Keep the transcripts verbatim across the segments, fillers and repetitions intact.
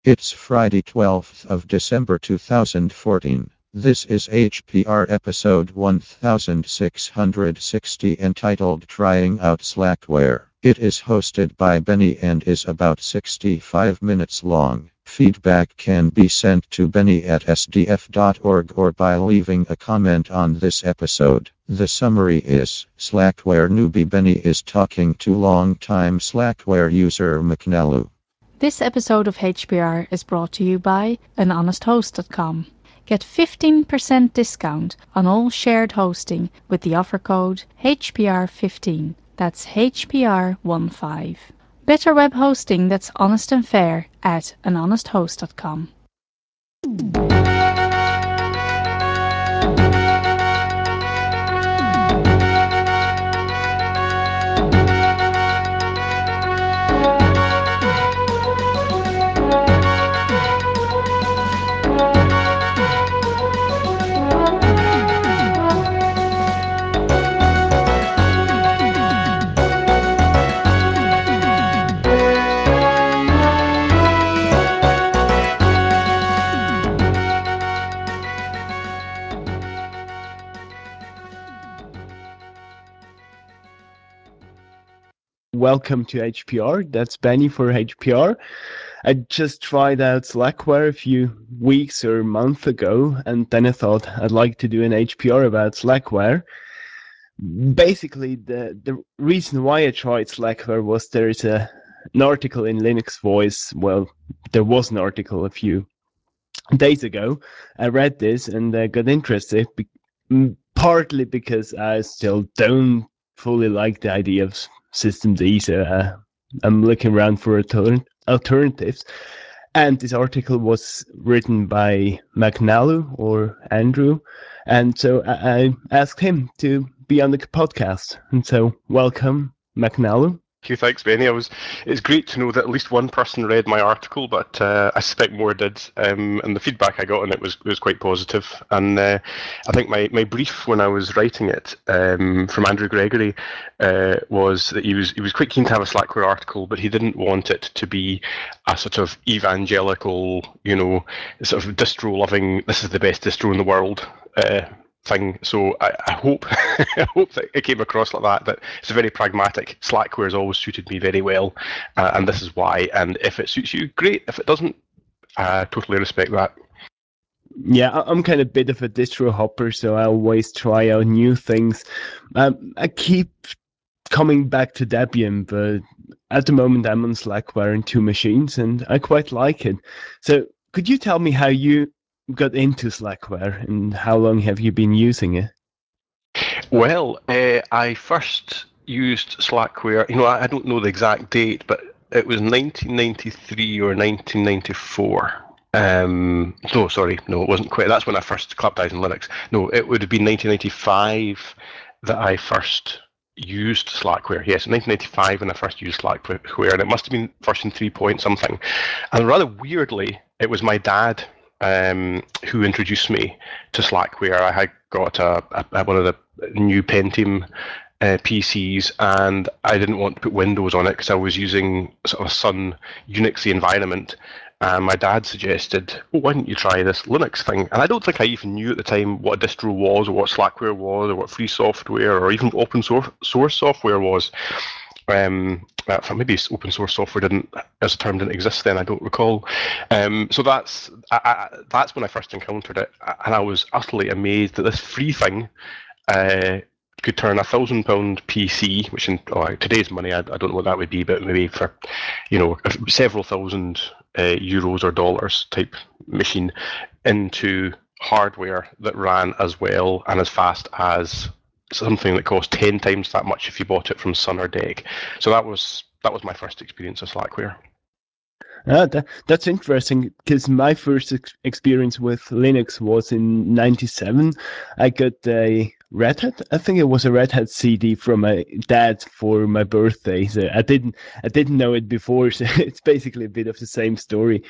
It's Friday, twelfth of December two thousand fourteen. This is H P R episode sixteen sixty entitled Trying Out Slackware. It is hosted by Benny and is about sixty-five minutes long. Feedback can be sent to benny at s d f dot org or by leaving a comment on this episode. The summary is Slackware newbie Benny is talking to long-time Slackware user McNallu. This episode of H P R is brought to you by an honest host dot com. Get fifteen percent discount on all shared hosting with the offer code H P R fifteen. That's H P R fifteen. Better web hosting that's honest and fair at an honest host dot com. Welcome to H P R. That's Benny for H P R. I just tried out Slackware a few weeks or a month ago, and then I thought I'd like to do an H P R about Slackware. Basically, the, the reason why I tried Slackware was there is a, an article in Linux Voice. Well, there was an article a few days ago. I read this and I got interested, be- partly because I still don't fully like the idea of systemd, so uh, I'm looking around for alter- alternatives. And this article was written by McNallu or Andrew, and so I, I asked him to be on the podcast. And so, welcome, McNallu. Thank you, thanks, Benny. I was. It's great to know that at least one person read my article, but uh, I suspect more did. Um, and the feedback I got on it was was quite positive. And uh, I think my, my brief when I was writing it um, from Andrew Gregory uh, was that he was he was quite keen to have a Slackware article, but he didn't want it to be a sort of evangelical, you know, sort of distro loving. This is the best distro in the world. Uh, thing. So I, I hope I hope that it came across like that. That it's a very pragmatic. Slackware has always suited me very well, uh, and this is why. And if it suits you, great. If it doesn't, I totally respect that. Yeah, I'm kind of a bit of a distro hopper, so I always try out new things. Um, I keep coming back to Debian, but at the moment I'm on Slackware in two machines, and I quite like it. So could you tell me how you got into Slackware and how long have you been using it? Well, uh, I first used Slackware. You know, I, I don't know the exact date, but it was nineteen ninety-three or nineteen ninety-four. Um, no, sorry, no, it wasn't quite. That's when I first clapped eyes on Linux. No, it would have been nineteen ninety-five that I first used Slackware. Yes, nineteen ninety-five when I first used Slackware, and it must have been first in three point something. And rather weirdly, it was my dad um, who introduced me to Slackware. I had got a, a one of the new Pentium uh, P Cs, and I didn't want to put Windows on it because I was using sort of a Sun Unixy environment. And my dad suggested, oh, why don't you try this Linux thing? And I don't think I even knew at the time what a distro was, or what Slackware was, or what free software, or even open source, source software was. Um, uh, maybe open source software didn't, as a term, didn't exist then. I don't recall. Um, so that's I, I, that's when I first encountered it, and I was utterly amazed that this free thing uh, could turn a thousand pound P C, which in oh, today's money, I, I don't know what that would be, but maybe for, you know, several thousand uh, euros or dollars type machine, into hardware that ran as well and as fast as something that cost ten times that much if you bought it from Sun or D E C. So that was that was my first experience of Slackware. Ah, that, that's interesting because my first ex- experience with Linux was in ninety-seven. I got a Red Hat. I think it was a Red Hat C D from my dad for my birthday. So I didn't I didn't know it before. So it's basically a bit of the same story.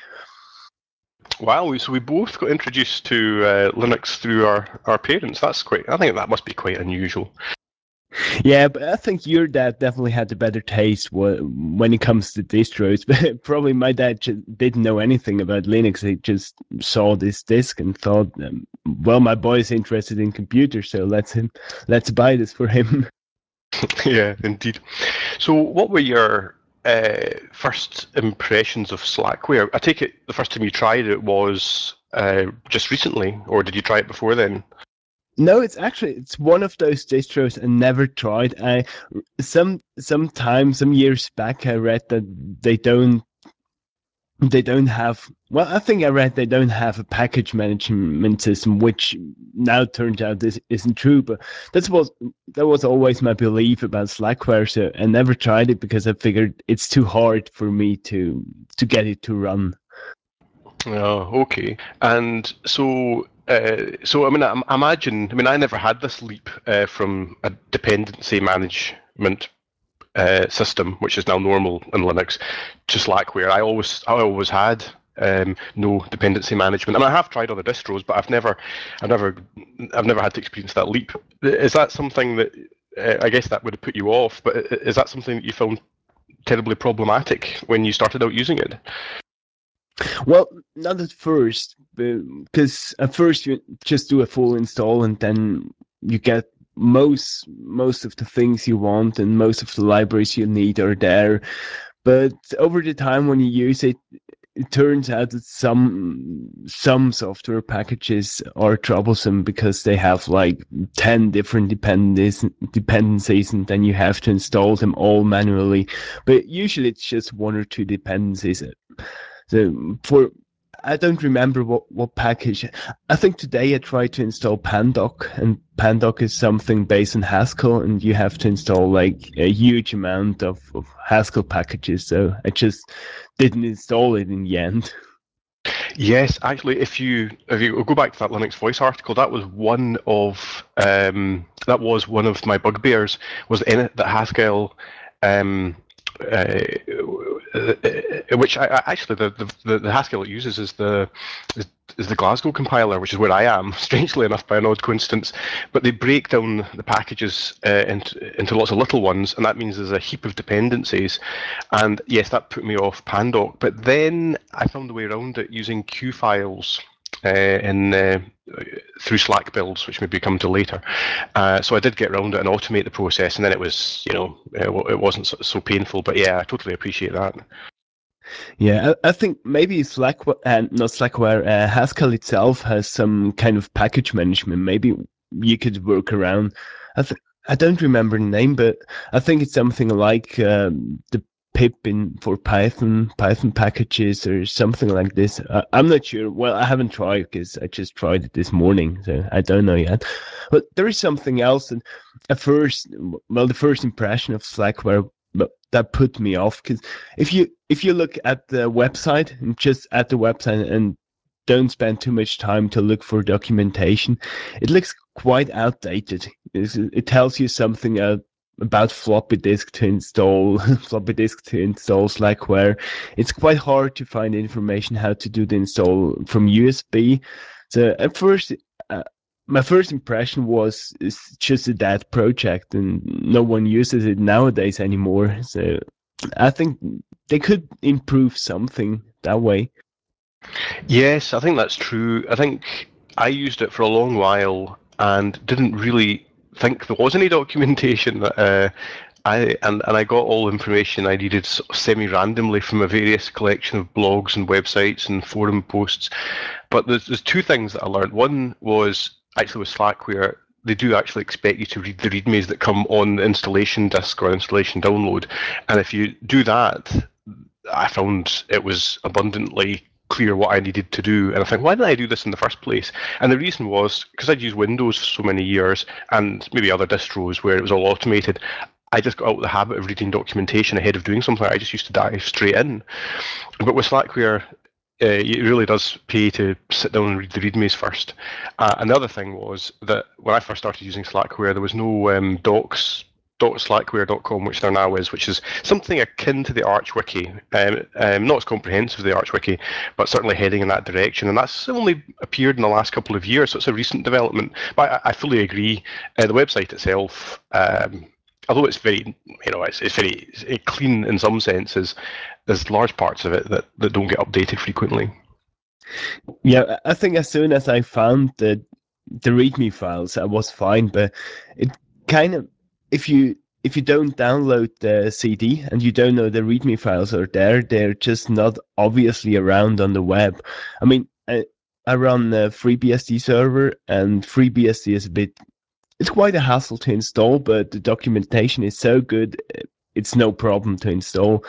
Wow, so we both got introduced to uh, Linux through our, our parents. That's quite. I think that must be quite unusual. Yeah, but I think your dad definitely had the better taste wh- when it comes to distros. But probably my dad just didn't know anything about Linux. He just saw this disk and thought, um, "Well, my boy is interested in computers, so let's him, let's buy this for him." Yeah, indeed. So, what were your uh, first impressions of Slackware? I take it the first time you tried it was uh, just recently, or did you try it before then? No, it's actually it's one of those distros I never tried. I some sometime some years back I read that they don't they don't have well I think I read they don't have a package management system, which now turns out this isn't true, but that's was that was always my belief about Slackware, so I never tried it because I figured it's too hard for me to to get it to run. Oh, okay. And so, uh, so I mean, I, I imagine. I mean, I never had this leap uh, from a dependency management uh, system, which is now normal in Linux, to Slackware. I always, I always had um, no dependency management, and I have tried other distros, but I've never, I've never, I've never had to experience that leap. Is that something that uh, I guess that would have put you off? But is that something that you found terribly problematic when you started out using it? Well, not at first, because at first you just do a full install and then you get most most of the things you want and most of the libraries you need are there. But over the time when you use it, it turns out that some some software packages are troublesome because they have like ten different dependencies dependencies and then you have to install them all manually. But usually it's just one or two dependencies. So for I don't remember what, what package. I think today I tried to install Pandoc, and Pandoc is something based on Haskell, and you have to install like a huge amount of, of Haskell packages. So I just didn't install it in the end. Yes, actually, if you if you go back to that Linux Voice article, that was one of um, that was one of my bugbears. Was in it that Haskell, um, uh, which I, I actually the, the the Haskell it uses is the is, is the Glasgow compiler, which is where I am. Strangely enough, by an odd coincidence, but they break down the packages uh, into into lots of little ones, and that means there's a heap of dependencies. And yes, that put me off Pandoc. But then I found a way around it using Q files uh, in uh, through Slack builds, which maybe come to later. Uh, so I did get around it and automate the process, and then it was, you know, it, it wasn't so, so painful. But yeah, I totally appreciate that. Yeah, I, I think maybe Slack, uh, not Slackware, uh, Haskell itself has some kind of package management. Maybe you could work around. I th- I don't remember the name, but I think it's something like um, the pip in for Python, Python packages or something like this. Uh, I'm not sure. Well, I haven't tried because I just tried it this morning, so I don't know yet. But there is something else. And at first, well, the first impression of Slackware, but that put me off because if you if you look at the website and just at the website and don't spend too much time to look for documentation, it looks quite outdated. It's, it tells you something uh, about floppy disk to install floppy disk to install Slackware. It's quite hard to find information how to do the install from U S B. So at first. Uh, my first impression was it's just a dead project and no one uses it nowadays anymore. So I think they could improve something that way. Yes, I think that's true. I think I used it for a long while and didn't really think there was any documentation that uh, I and, and I got all the information I needed semi-randomly from a various collection of blogs and websites and forum posts. But there's, there's two things that I learned. One was actually with Slackware, they do actually expect you to read the readmes that come on the installation disk or installation download. And if you do that, I found it was abundantly clear what I needed to do. And I think, why did I do this in the first place? And the reason was because I'd used Windows for so many years and maybe other distros where it was all automated. I just got out of the habit of reading documentation ahead of doing something. I just used to dive straight in. But with Slackware, uh, it really does pay to sit down and read the readmes first. Uh, another thing was that when I first started using Slackware, there was no um, docs slackware dot com, which there now is, which is something akin to the Arch Wiki. Um, um, not as comprehensive as the Arch Wiki, but certainly heading in that direction. And that's only appeared in the last couple of years, so it's a recent development. But I, I fully agree. Uh, the website itself, um, although it's very, you know, it's, it's very it's clean in some senses, there's large parts of it that, that don't get updated frequently. Yeah, I think as soon as I found the the README files, I was fine. But it kind of, if you if you don't download the C D and you don't know the README files are there, they're just not obviously around on the web. I mean, I, I run a FreeBSD server, and FreeBSD is a bit, it's quite a hassle to install, but the documentation is so good, it's no problem to install,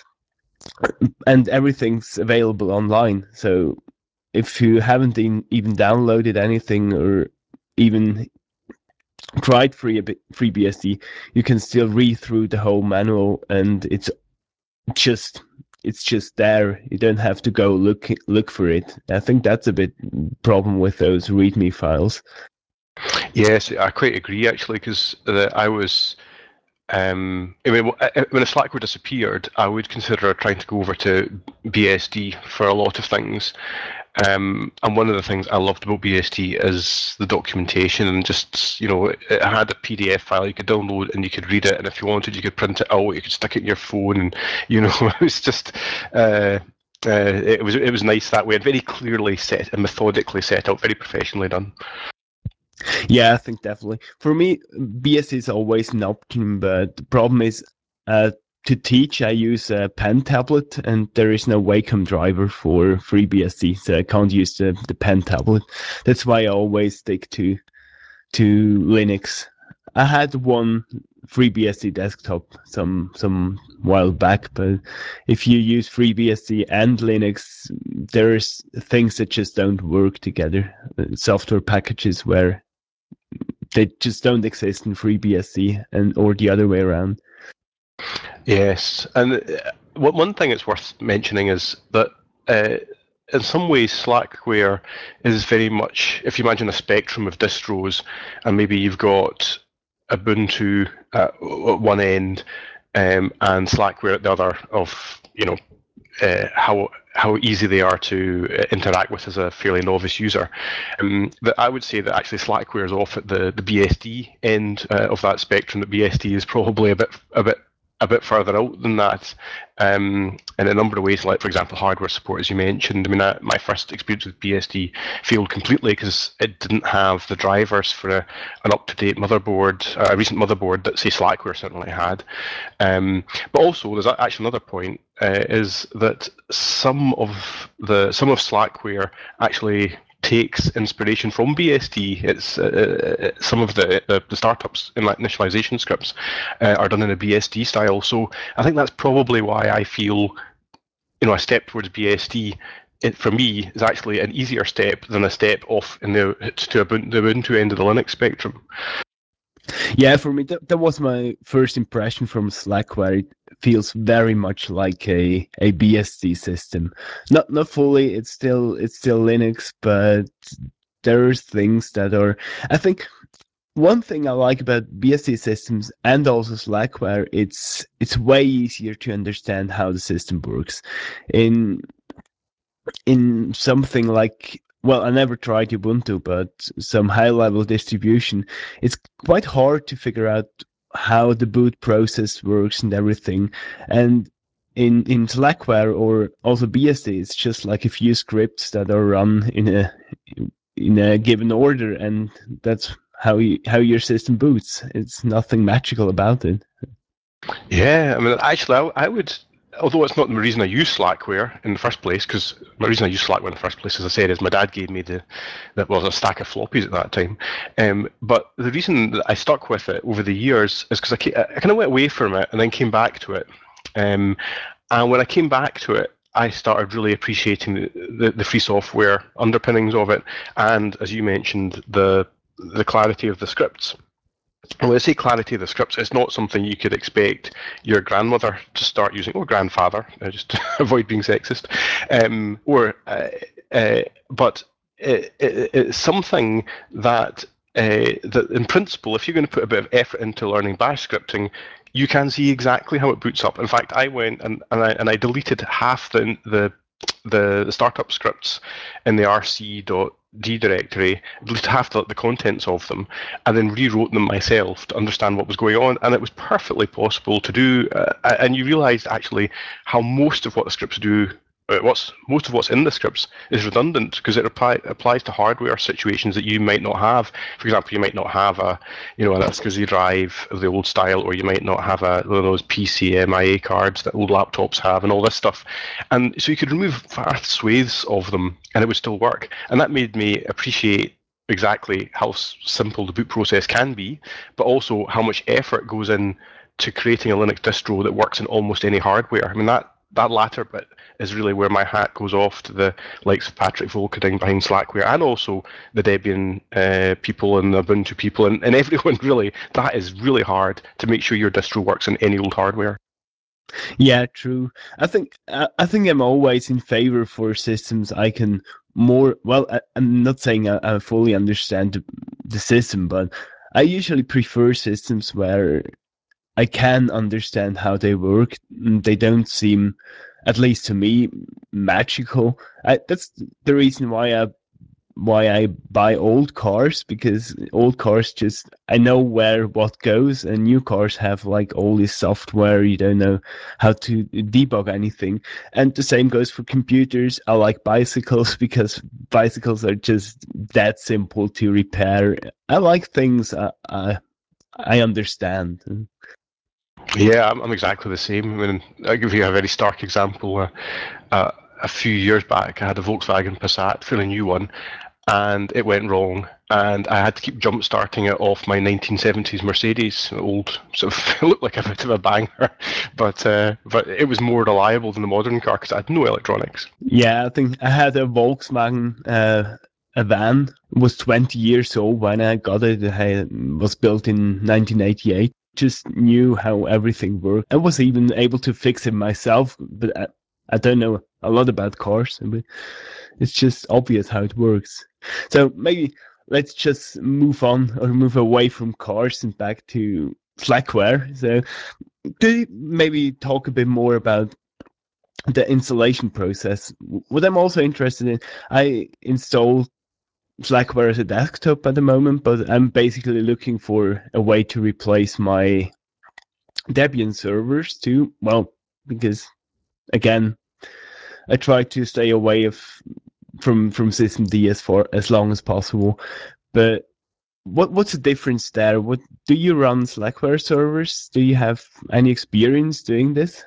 and everything's available online. So if you haven't in, even downloaded anything or even tried free FreeBSD, you can still read through the whole manual, and it's just it's just there. You don't have to go look look for it. I think that's a bit problem with those README files. Yes, I quite agree actually, because I was. Um, I mean, when a Slackware disappeared, I would consider trying to go over to B S D for a lot of things. Um, and one of the things I loved about B S D is the documentation, and just, you know, it had a P D F file you could download and you could read it, and if you wanted, you could print it out, you could stick it in your phone, and, you know, it was just. Uh, uh, it was it was nice that way, and very clearly set and methodically set out, very professionally done. Yeah, I think definitely. For me, B S D is always an option, but the problem is uh, to teach, I use a pen tablet, and there is no Wacom driver for FreeBSD, so I can't use the, the pen tablet. That's why I always stick to to Linux. I had one FreeBSD desktop some some while back, but if you use FreeBSD and Linux, there's things that just don't work together. Software packages where they just don't exist in FreeBSD, and or the other way around. Yes, and one thing it's worth mentioning is that uh, in some ways Slackware is very much, if you imagine a spectrum of distros, and maybe you've got Ubuntu at one end um, and Slackware at the other, of, you know, uh, how how easy they are to interact with as a fairly novice user. Um, that I would say that actually Slackware is off at the, the B S D end uh, of that spectrum. That B S D is probably a bit a bit a bit further out than that, um, in a number of ways. Like, for example, hardware support, as you mentioned. I mean, I, my first experience with B S D failed completely because it didn't have the drivers for a, an up-to-date motherboard, uh, a recent motherboard that, say, Slackware certainly had. Um, but also, there's actually another point, uh, is that some of the some of Slackware actually takes inspiration from B S D. It's uh, some of the, the the startups in like initialization scripts uh, are done in a B S D style. So I think that's probably why I feel, you know, a step towards B S D, it, for me, is actually an easier step than a step off in the to Ubuntu, the Ubuntu end of the Linux spectrum. Yeah, for me, that, that was my first impression from Slackware. It feels very much like a, a B S D system. Not not fully. It's still it's still Linux, but there's things that are. I think one thing I like about B S D systems and also Slackware, it's it's way easier to understand how the system works. In in something like, well, I never tried Ubuntu, but some high-level distribution, it's quite hard to figure out how the boot process works and everything. And in in Slackware or also B S D, it's just like a few scripts that are run in a in a given order, and that's how you, how your system boots. It's nothing magical about it. Yeah, I mean, actually, I, I would, although it's not the reason I use Slackware in the first place, because the reason I use Slackware in the first place, as I said, is my dad gave me the, that was a stack of floppies at that time. Um, but the reason that I stuck with it over the years is because I, I kind of went away from it and then came back to it. Um, and when I came back to it, I started really appreciating the, the, the free software underpinnings of it, and as you mentioned, the the clarity of the scripts. And when I say clarity of the scripts, it's not something you could expect your grandmother to start using, or grandfather, uh, just to avoid being sexist, um, or uh, uh, but it, it, it's something that uh, that in principle, if you're going to put a bit of effort into learning bash scripting, you can see exactly how it boots up. In fact, I went and, and I and I deleted half the the the, the startup scripts in the rc.d directory, deleted half the, the contents of them, and then rewrote them myself to understand what was going on. And it was perfectly possible to do. Uh, and you realise actually how most of what the scripts do. Uh, what's most of what's in the scripts is redundant because it apply, applies to hardware situations that you might not have. For example, you might not have a, you know, an SCSI drive of the old style, or you might not have a one of those P C M I A cards that old laptops have, and all this stuff. And so you could remove vast swathes of them, and it would still work. And that made me appreciate exactly how simple the boot process can be, but also how much effort goes in to creating a Linux distro that works in almost any hardware. I mean, that that latter bit is really where my hat goes off to the likes of Patrick Volkerding behind Slackware, and also the Debian uh, people and the Ubuntu people, and, and everyone really. That is really hard to make sure your distro works in any old hardware. Yeah, true. I think I, I think I'm always in favor for systems I can more. Well, I, I'm not saying I, I fully understand the, the system, but I usually prefer systems where I can understand how they work. They don't seem, at least to me, magical. I, that's the reason why I why I buy old cars, because old cars just I know where what goes, and new cars have like all this software. You don't know how to debug anything, and the same goes for computers. I like bicycles because bicycles are just that simple to repair. I like things I I, I understand. Yeah, I'm, I'm exactly the same. I mean, I'll give you a very stark example. Uh, uh, a few years back, I had a Volkswagen Passat, fairly new one, and it went wrong. And I had to keep jump starting it off my nineteen seventies Mercedes, old, sort of looked like a bit of a banger, but uh, but it was more reliable than the modern car because I had no electronics. Yeah, I think I had a Volkswagen, uh, a van. It was twenty years old when I got it. It was built in nineteen eighty-eight. Just knew how everything worked. I was even able to fix it myself, but I, I don't know a lot about cars. But it's just obvious how it works. So maybe let's just move on or move away from cars and back to Slackware. So do you maybe talk a bit more about the installation process? What I'm also interested in, I installed Slackware as a desktop at the moment, but I'm basically looking for a way to replace my Debian servers too. Well, because again, I try to stay away of from from systemd as far as long as possible. But what what's the difference there? What do you run Slackware servers? Do you have any experience doing this?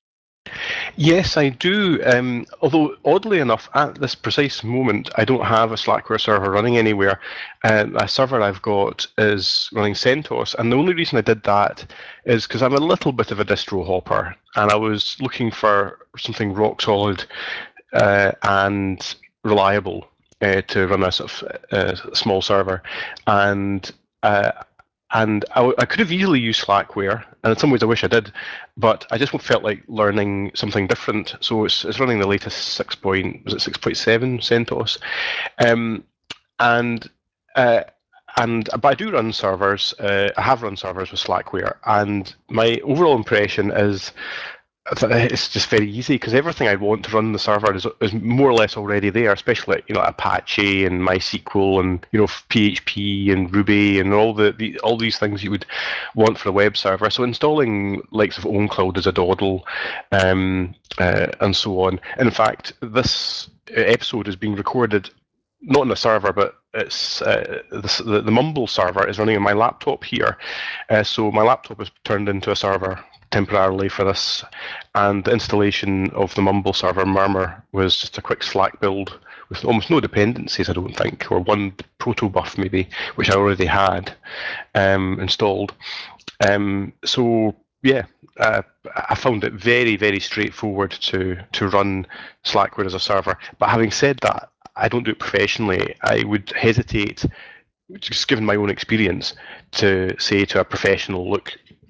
Yes, I do. Um, although, oddly enough, at this precise moment, I don't have a Slackware server running anywhere. Um, a server I've got is running CentOS, and the only reason I did that is because I'm a little bit of a distro hopper, and I was looking for something rock solid uh, and reliable uh, to run a sort of uh, small server, and. Uh, and I, w- I could have easily used Slackware, and in some ways I wish I did, but I just felt like learning something different. So it's, it's running the latest six point was it six point seven CentOS, um, and uh, and but I do run servers. Uh, I have run servers with Slackware, and my overall impression is it's just very easy because everything I want to run on the server is, is more or less already there, especially you know Apache and MySQL and you know P H P and Ruby and all the, the all these things you would want for a web server. So installing likes of OwnCloud as a dawdle um, uh, and so on. And in fact, this episode is being recorded not on a server, but it's uh, the, the the Mumble server is running on my laptop here. Uh, so my laptop is turned into a server temporarily for this, and the installation of the Mumble server Murmur was just a quick Slack build with almost no dependencies, I don't think, or one protobuf maybe, which I already had um, installed. Um, so yeah, uh, I found it very, very straightforward to to run Slackware as a server. But having said that, I don't do it professionally. I would hesitate, just given my own experience, to say to a professional, look,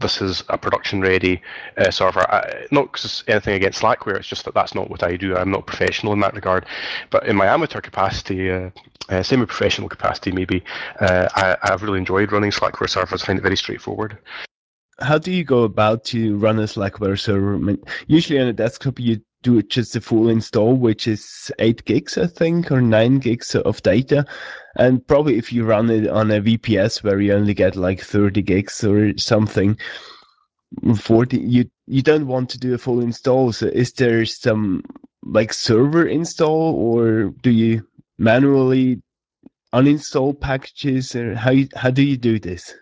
this is a production-ready uh, server. I, not because anything against Slackware, it's just that that's not what I do. I'm not professional in that regard. But in my amateur capacity, uh, uh, semi-professional capacity maybe, uh, I, I've really enjoyed running Slackware servers. I find it very straightforward. How do you go about to run a Slackware server? I mean, usually on a desktop, you do it just a full install, which is eight gigs, I think, or nine gigs of data. And probably if you run it on a V P S where you only get like thirty gigs or something, forty, you, you don't want to do a full install. So is there some like server install, or do you manually uninstall packages, or how, you, how do you do this?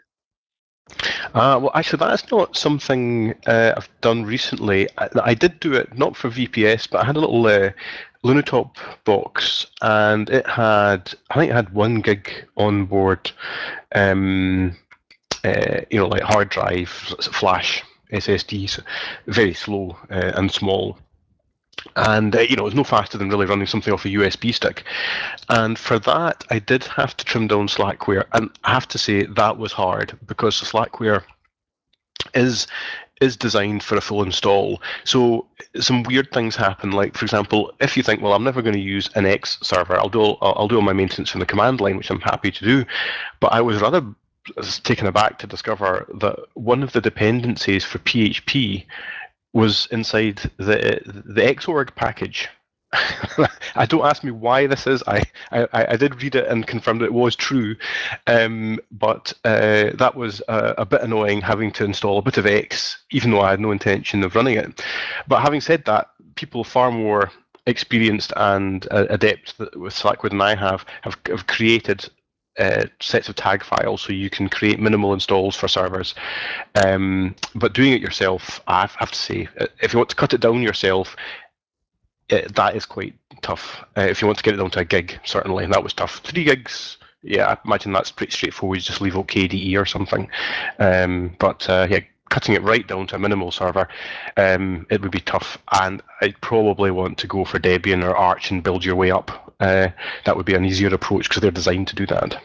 Uh, well, actually, that's not something uh, I've done recently. I, I did do it not for V P S, but I had a little uh, Lunatop box, and it had, I think it had one gig on board, um, uh, you know, like hard drive, flash S S Ds, very slow uh, and small. And uh, you know, it was no faster than really running something off a U S B stick. And for that, I did have to trim down Slackware, and I have to say that was hard because Slackware is is designed for a full install. So some weird things happen. Like, for example, if you think, well, I'm never going to use an X server, I'll do I'll, I'll do all my maintenance from the command line, which I'm happy to do. But I was rather taken aback to discover that one of the dependencies for P H P was inside the the Xorg package. I don't ask me why this is. I, I, I did read it and confirmed it was true, um, but uh, that was a, a bit annoying having to install a bit of X, even though I had no intention of running it. But having said that, people far more experienced and uh, adept with Slackware than I have have, have created uh, sets of tag files so you can create minimal installs for servers. Um, but doing it yourself, I have to say, if you want to cut it down yourself, it, that is quite tough. Uh, if you want to get it down to a gig, certainly, that was tough. Three gigs, yeah, I imagine that's pretty straightforward. You just leave out K D E or something. Um, but uh, yeah, cutting it right down to a minimal server, um, it would be tough. And I'd probably want to go for Debian or Arch and build your way up. Uh, that would be an easier approach because they're designed to do that.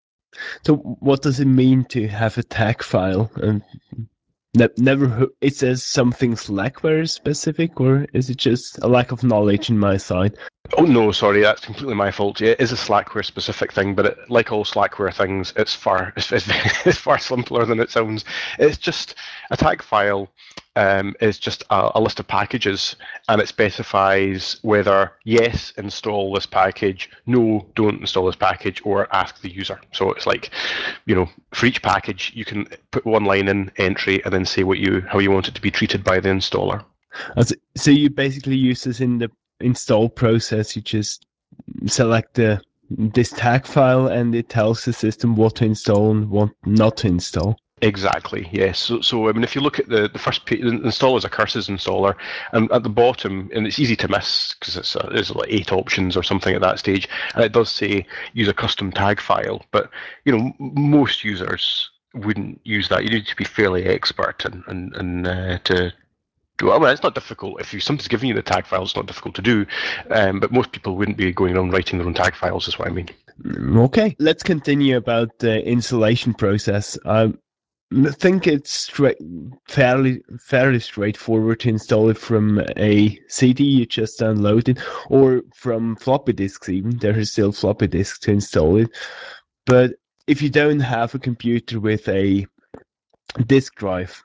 So what does it mean to have a tag file? And ne- never, it says something Slackware specific, or is it just a lack of knowledge in my side? Oh no, sorry, that's completely my fault. Yeah, it is a Slackware specific thing, but it, like all Slackware things, it's far it's, it's, it's far simpler than it sounds. It's just a tag file um, is just a, a list of packages, and it specifies whether yes, install this package, no, don't install this package, or ask the user. So it's like, you know, for each package, you can put one line in entry and then say what you how you want it to be treated by the installer. So you basically use this in the install process. You just select the this tag file, and it tells the system what to install and what not to install. Exactly, yes. So, so I mean, if you look at the, the first page, install as a curses installer, and at the bottom, and it's easy to miss because it's a, there's like eight options or something at that stage, and it does say use a custom tag file, but you know, most users wouldn't use that. You need to be fairly expert and and, and uh, to well, well, it's not difficult. If you somebody's giving you the tag file, it's not difficult to do. Um, but most people wouldn't be going around writing their own tag files, is what I mean. Okay, let's continue about the installation process. Um, I think it's straight, fairly fairly straightforward to install it from a C D you just downloaded, or from floppy disks even. There is still floppy disks to install it. But if you don't have a computer with a disk drive,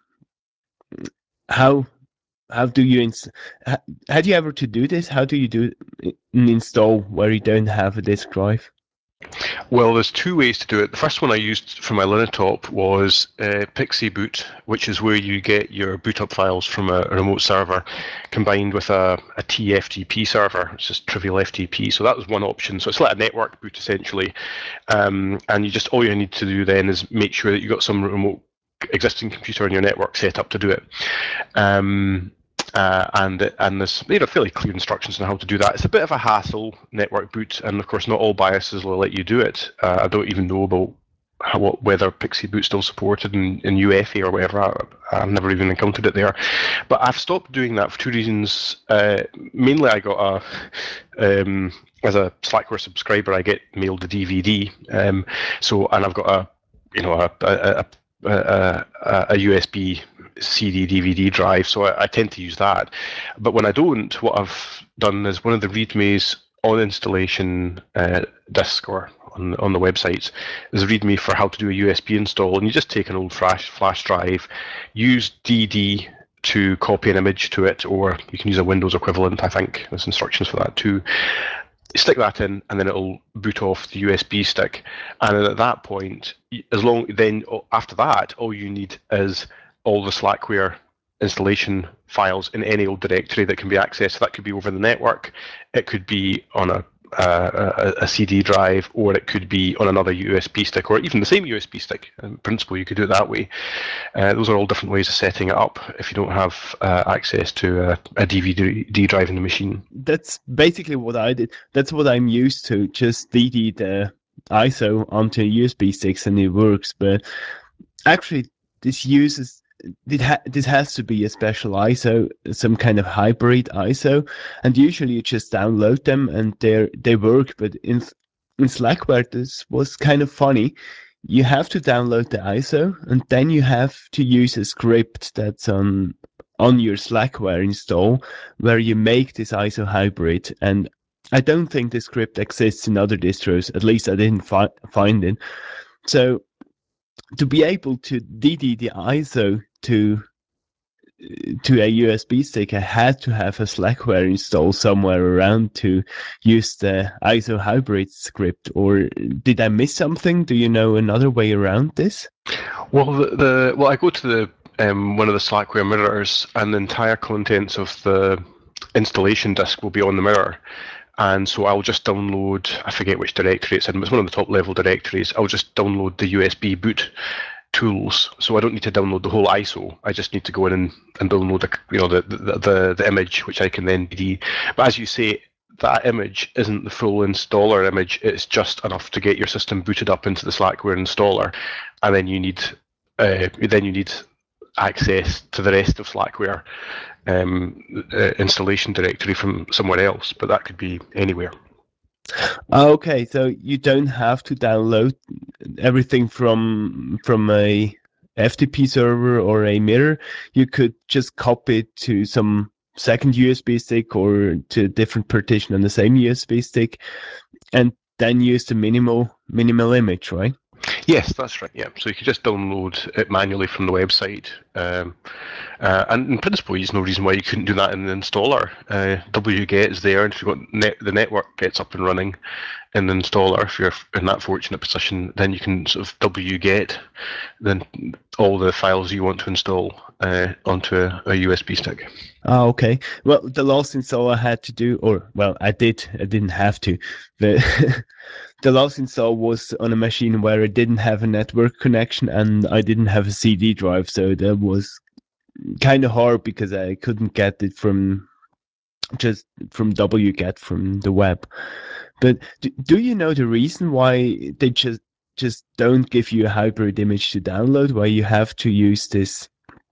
how how do you ins- ha- had you ever to do this? How do you do an install where you don't have a disk drive? Well, there's two ways to do it. The first one I used for my Linutop was uh, Pixie Boot, which is where you get your boot up files from a, a remote server, combined with a, a T F T P server. It's just trivial F T P. So that was one option. So it's like a network boot essentially, um, and you just all you need to do then is make sure that you got some remote existing computer in your network set up to do it. Um, uh, and and there's you know fairly clear instructions on how to do that. It's a bit of a hassle, network boot, and of course not all BIOSes will let you do it. Uh, I don't even know about how, what, whether Pixie Boot still supported in, in U E F I or whatever. I, I've never even encountered it there. But I've stopped doing that for two reasons. Uh, mainly, I got a um, as a Slackware subscriber, I get mailed the D V D. Um, so and I've got a you know a, a, a a, a, a U S B C D D V D drive, so I, I tend to use that. But when I don't, what I've done is one of the READMEs on installation uh, disk or on, on the websites is a README for how to do a U S B install, and you just take an old flash flash drive, use D D to copy an image to it, or you can use a Windows equivalent. I think there's instructions for that too. Stick that in, and then it'll boot off the U S B stick. And at that point, as long then after that, all you need is all the Slackware installation files in any old directory that can be accessed. That could be over the network, it could be on a uh, a, a C D drive, or it could be on another U S B stick, or even the same U S B stick. In principle, you could do it that way. Uh, those are all different ways of setting it up if you don't have uh, access to a, a D V D drive in the machine. That's basically what I did. That's what I'm used to. Just D D the I S O onto a U S B sticks and it works. But actually, this uses it ha- this has to be a special I S O, some kind of hybrid I S O, and usually you just download them and they they work. But in in Slackware, this was kind of funny. You have to download the I S O, and then you have to use a script that's on on your Slackware install, where you make this I S O hybrid. And I don't think the script exists in other distros. At least I didn't fi- find it. So to be able to D D the I S O to to a U S B stick, I had to have a Slackware installed somewhere around to use the I S O hybrid script. Or did I miss something? Do you know another way around this? Well, the, the well, I go to the um, one of the Slackware mirrors, and the entire contents of the installation disk will be on the mirror. And so I'll just download, I forget which directory it's in, but it's one of the top level directories. I'll just download the U S B boot tools, so I don't need to download the whole I S O. I just need to go in and, and download the, you know, the, the the the image, which I can then D D. But as you say, that image isn't the full installer image. It's just enough to get your system booted up into the Slackware installer, and then you need uh, then you need access to the rest of Slackware um, uh, installation directory from somewhere else, but that could be anywhere. Okay, so you don't have to download everything from from a F T P server or a mirror. You could just copy it to some second U S B stick or to a different partition on the same U S B stick, and then use the minimal minimal image, right? Yes, that's right. Yeah, so you could just download it manually from the website, um, uh, and in principle, there's no reason why you couldn't do that in the installer. Uh, wget is there, and if you've got net, the network gets up and running in the installer, if you're in that fortunate position, then you can sort of wget then all the files you want to install uh, onto a, a U S B stick. Oh, okay. Well, the last install I had to do, or well, I did. I didn't have to, but the last install was on a machine where I didn't have a network connection and I didn't have a C D drive, so that was kind of hard because I couldn't get it from just from wget from the web. But do, do you know the reason why they just just don't give you a hybrid image to download? Why you have to use this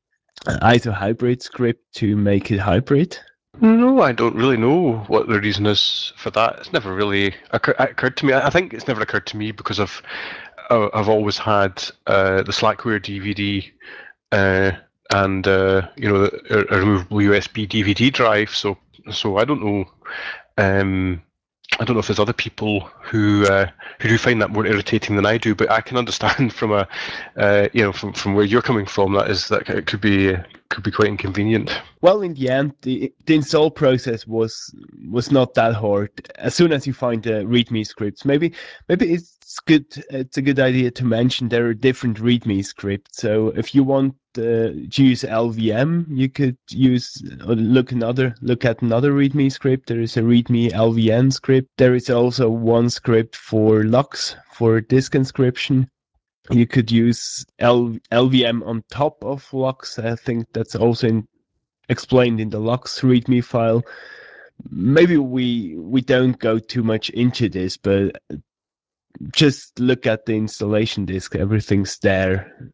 I S O hybrid script to make it hybrid? No, I don't really know what the reason is for that. It's never really occur- occurred to me. I think it's never occurred to me because I've uh, I've always had uh, the Slackware D V D uh, and uh, you know a, a removable U S B D V D drive. So so I don't know. Um, I don't know if there's other people who uh, who do find that more irritating than I do, but I can understand from a uh, you know from, from where you're coming from that is that it could be could be quite inconvenient. Well, in the end, the, the install process was was not that hard. As soon as you find the README scripts, maybe maybe it's good. It's a good idea to mention there are different README scripts. So if you want uh, to use L V M, you could use or look another look at another README script. There is a README L V N script. There is also one script for LUKS for disk encryption. You could use L- LVM on top of LUKS. I think that's also in, explained in the LUKS README file. Maybe we we don't go too much into this, but just look at the installation disk. Everything's there.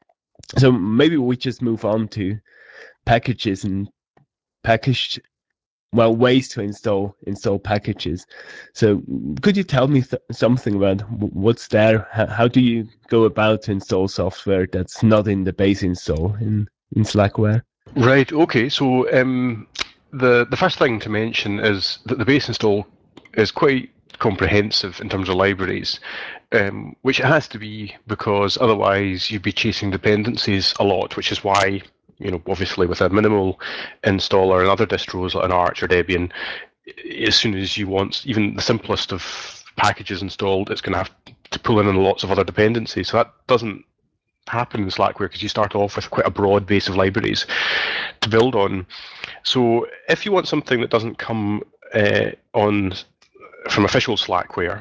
So maybe we just move on to packages and packaged well, ways to install install packages. So could you tell me th- something about what's there? How, how do you go about to install software that's not in the base install in, in Slackware? Right. Okay. So um, the the first thing to mention is that the base install is quite comprehensive in terms of libraries, um, which it has to be because otherwise you'd be chasing dependencies a lot, which is why, you know, obviously with a minimal installer and other distros like an Arch or Debian, as soon as you want even the simplest of packages installed, it's going to have to pull in lots of other dependencies. So that doesn't happen in Slackware because you start off with quite a broad base of libraries to build on. So if you want something that doesn't come uh, on from official Slackware,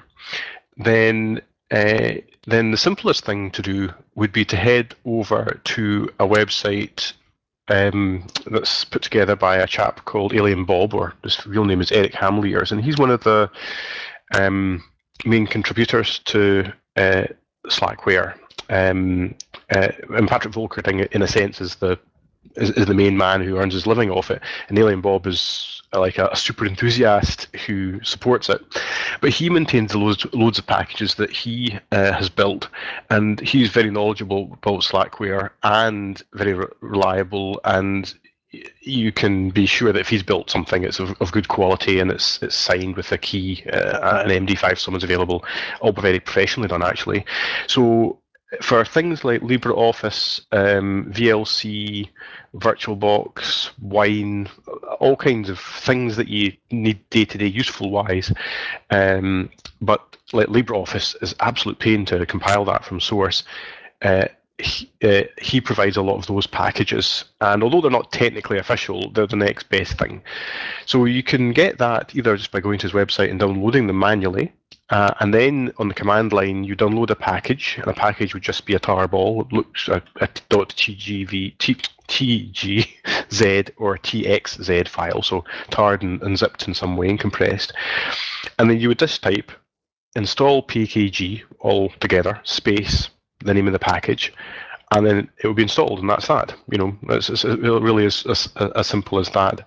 then uh, then the simplest thing to do would be to head over to a website um, that's put together by a chap called Alien Bob, or his real name is Eric Hamliers, and he's one of the um, main contributors to uh, Slackware. Um, uh, and Patrick Volkerting, in a sense, is the is, is the main man who earns his living off it, and Alien Bob is like a, a super enthusiast who supports it. But he maintains loads loads of packages that he uh, has built, and he's very knowledgeable about Slackware and very re- reliable. And you can be sure that if he's built something, it's of, of good quality and it's it's signed with a key, uh, an M D five summons available, all very professionally done actually. So for things like LibreOffice, um, V L C, VirtualBox, Wine, all kinds of things that you need day-to-day useful wise, um, but like LibreOffice is absolute pain to compile that from source. Uh, he, uh, he provides a lot of those packages, and although they're not technically official, they're the next best thing. So you can get that either just by going to his website and downloading them manually, uh, and then on the command line you download a package, and a package would just be a tarball. It looks a, a .tgv, t, tgz or txz file, so tarred and, and zipped in some way and compressed. And then you would just type install pkg all together, space, the name of the package, and then it will be installed, and that's that. You know, it's, it's, it really is as, as simple as that.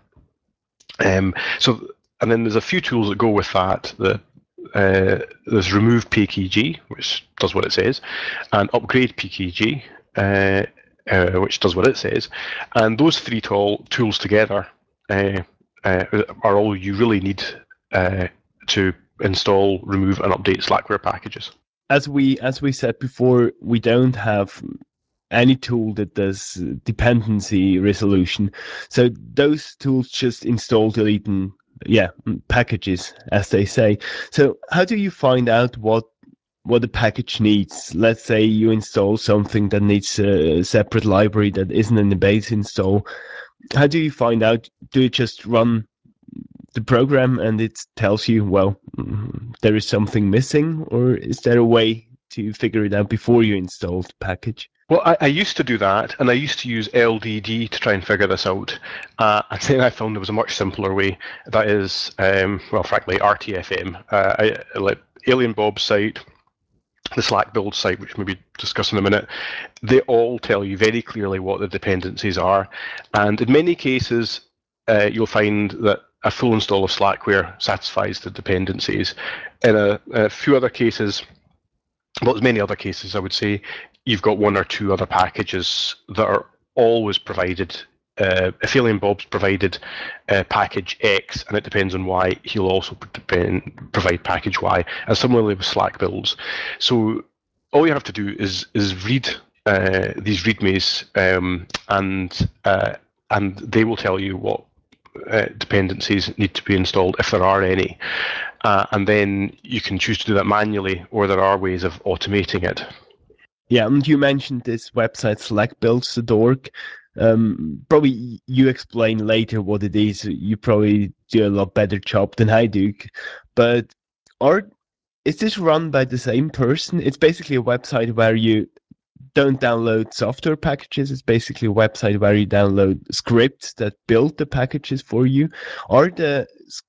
Um, so, and then there's a few tools that go with that. The uh, there's remove pkg, which does what it says, and upgrade pkg, uh, uh, which does what it says, and those three tool, tools together uh, uh, are all you really need uh, to install, remove, and update Slackware packages. As we as we said before, we don't have any tool that does dependency resolution. So those tools just install, delete, and yeah, packages, as they say. So how do you find out what what the package needs? Let's say you install something that needs a separate library that isn't in the base install. How do you find out? Do you just run the program and it tells you, well, there is something missing, or is there a way to figure it out before you install the package? Well, I, I used to do that, and I used to use L D D to try and figure this out. Uh, and then I found there was a much simpler way. That is, um, well, frankly, R T F M. Uh, I, like Alien Bob's site, the Slack build site, which we'll be discussing in a minute, they all tell you very clearly what the dependencies are. And in many cases, uh, you'll find that a full install of Slackware satisfies the dependencies. In a, a few other cases, well, as many other cases, I would say, you've got one or two other packages that are always provided. Uh, if Alien Bob's provided uh, package X, and it depends on Y, he'll also depend, provide package Y, and similarly with Slack builds. So all you have to do is is read uh, these readmes, um, and uh, and they will tell you what uh, dependencies need to be installed if there are any. Uh, and then you can choose to do that manually, or there are ways of automating it. Yeah, and you mentioned this website, slack builds dot org. Um, probably you explain later what it is. You probably do a lot better job than I do. But are is this run by the same person? It's basically a website where you don't download software packages. It's basically a website where you download scripts that build the packages for you. Are the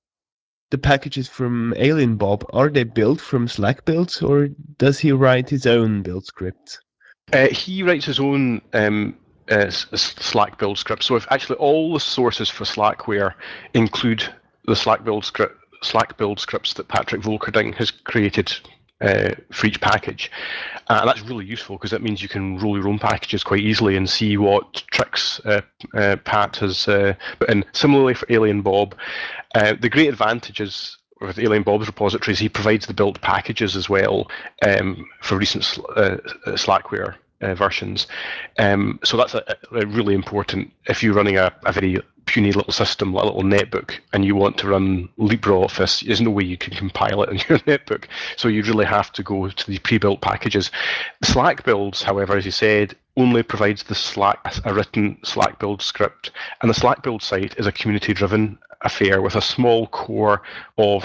the packages from Alien Bob, are they built from Slack builds, or does he write his own build scripts? Uh, he writes his own um, uh, Slack build script. So if actually all the sources for Slackware include the Slack build script, Slack build scripts that Patrick Volkerding has created uh, for each package. Uh, and that's really useful because that means you can roll your own packages quite easily and see what tricks uh, uh, Pat has uh, put in. Similarly for Alien Bob, uh, the great advantage is with Alien Bob's repositories, he provides the built packages as well um, for recent uh, Slackware uh, versions. Um, so that's a, a really important if you're running a, a very puny little system, like a little netbook, and you want to run LibreOffice, there's no way you can compile it in your netbook. So you really have to go to the pre-built packages. Slack builds, however, as you said, only provides the Slack a written Slack build script, and the Slack build site is a community-driven affair with a small core of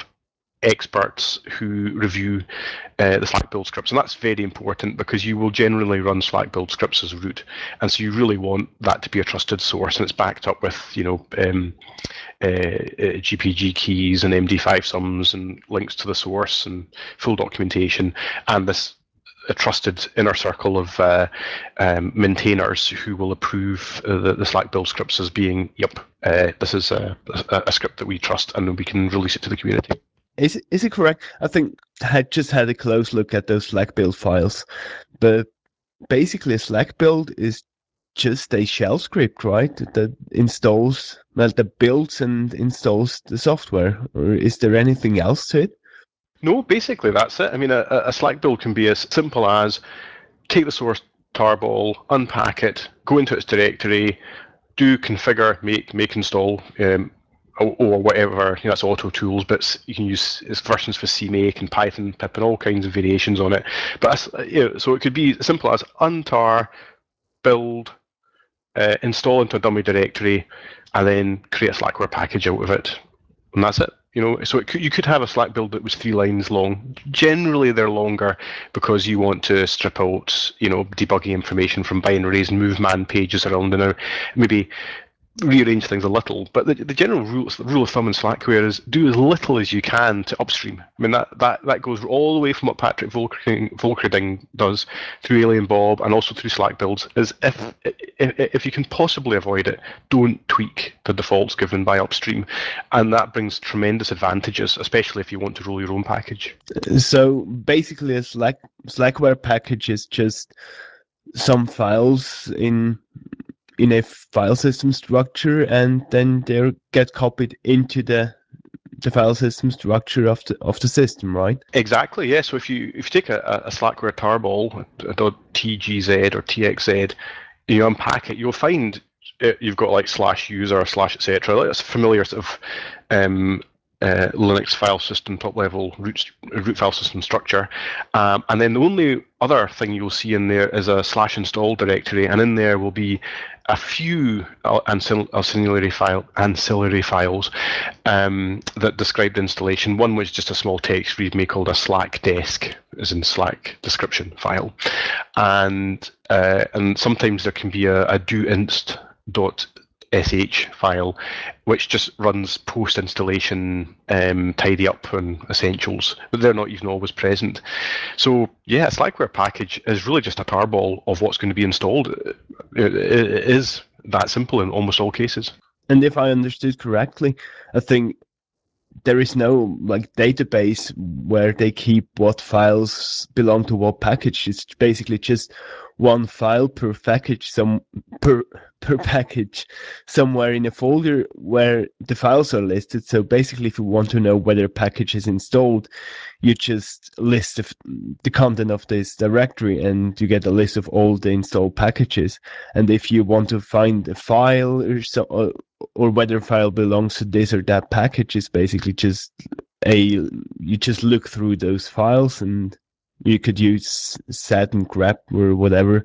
experts who review uh, the Slack build scripts, and that's very important because you will generally run Slack build scripts as root, and so you really want that to be a trusted source, and it's backed up with you know um, uh, uh, G P G keys and M D five sums and links to the source and full documentation, and this a trusted inner circle of uh, um, maintainers who will approve uh, the, the Slack build scripts as being, yep, uh, this is a, a, a script that we trust and we can release it to the community. Is is it correct? I think I had just had a close look at those Slack build files, but basically a Slack build is just a shell script, right? That installs, well, that builds and installs the software. Or is there anything else to it? No, basically that's it. I mean, a, a Slack build can be as simple as take the source tarball, unpack it, go into its directory, do configure, make, make install, um, or, or whatever. You know, that's auto tools, but you can use it's versions for CMake and Python, pip, and all kinds of variations on it. But you know, so it could be as simple as untar, build, uh, install into a dummy directory, and then create a Slackware package out of it, and that's it. You know, so it could, you could have a Slack build that was three lines long. Generally, they're longer because you want to strip out, you know, debugging information from binaries and move man pages around, and maybe rearrange things a little. But the, the general rule, the rule of thumb in Slackware is do as little as you can to upstream. I mean, that, that, that goes all the way from what Patrick Volkerding, Volkerding does through Alien Bob and also through Slack builds, is if, if, if you can possibly avoid it, don't tweak the defaults given by upstream. And that brings tremendous advantages, especially if you want to roll your own package. So basically a Slack Slackware package is just some files in in a file system structure, and then they get copied into the the file system structure of the of the system, right? Exactly. Yeah. So if you if you take a, a Slackware tarball, a .tgz or txz, you unpack it, you'll find it, you've got like slash user, slash et cetera. That's familiar sort of um, uh, Linux file system top level root root file system structure, um, and then the only other thing you'll see in there is a slash install directory, and in there will be a few ancillary file ancillary files um, that describe the installation. One was just a small text readme called a Slack desk, as in Slack description file, and uh, and sometimes there can be a, a doinst dot sh file, which just runs post-installation um, tidy up and essentials, but they're not even always present. So yeah, a Slackware package is really just a tarball of what's going to be installed. It, it is that simple in almost all cases. And if I understood correctly, I think there is no like database where they keep what files belong to what package. It's basically just one file per package, some per per package somewhere in a folder where the files are listed. So basically, if you want to know whether a package is installed, you just list the, the content of this directory and you get a list of all the installed packages. And if you want to find a file or so, or, or whether a file belongs to this or that package, is basically just a you just look through those files, and you could use set and grep or whatever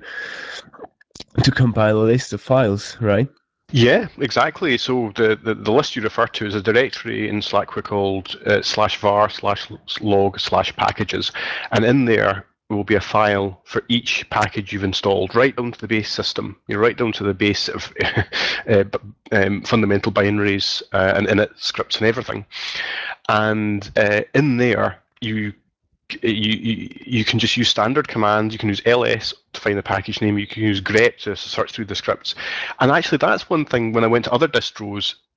to compile a list of files, right? Yeah, exactly. So the, the, the list you refer to is a directory in Slackware called uh, slash var slash log slash packages, and in there will be a file for each package you've installed, right down to the base system. You're right down to the base of uh, um, fundamental binaries uh, and init scripts and everything. And uh, in there, you you, you you can just use standard commands. You can use ls to find the package name. You can use grep to search through the scripts. And actually, that's one thing when I went to other distros,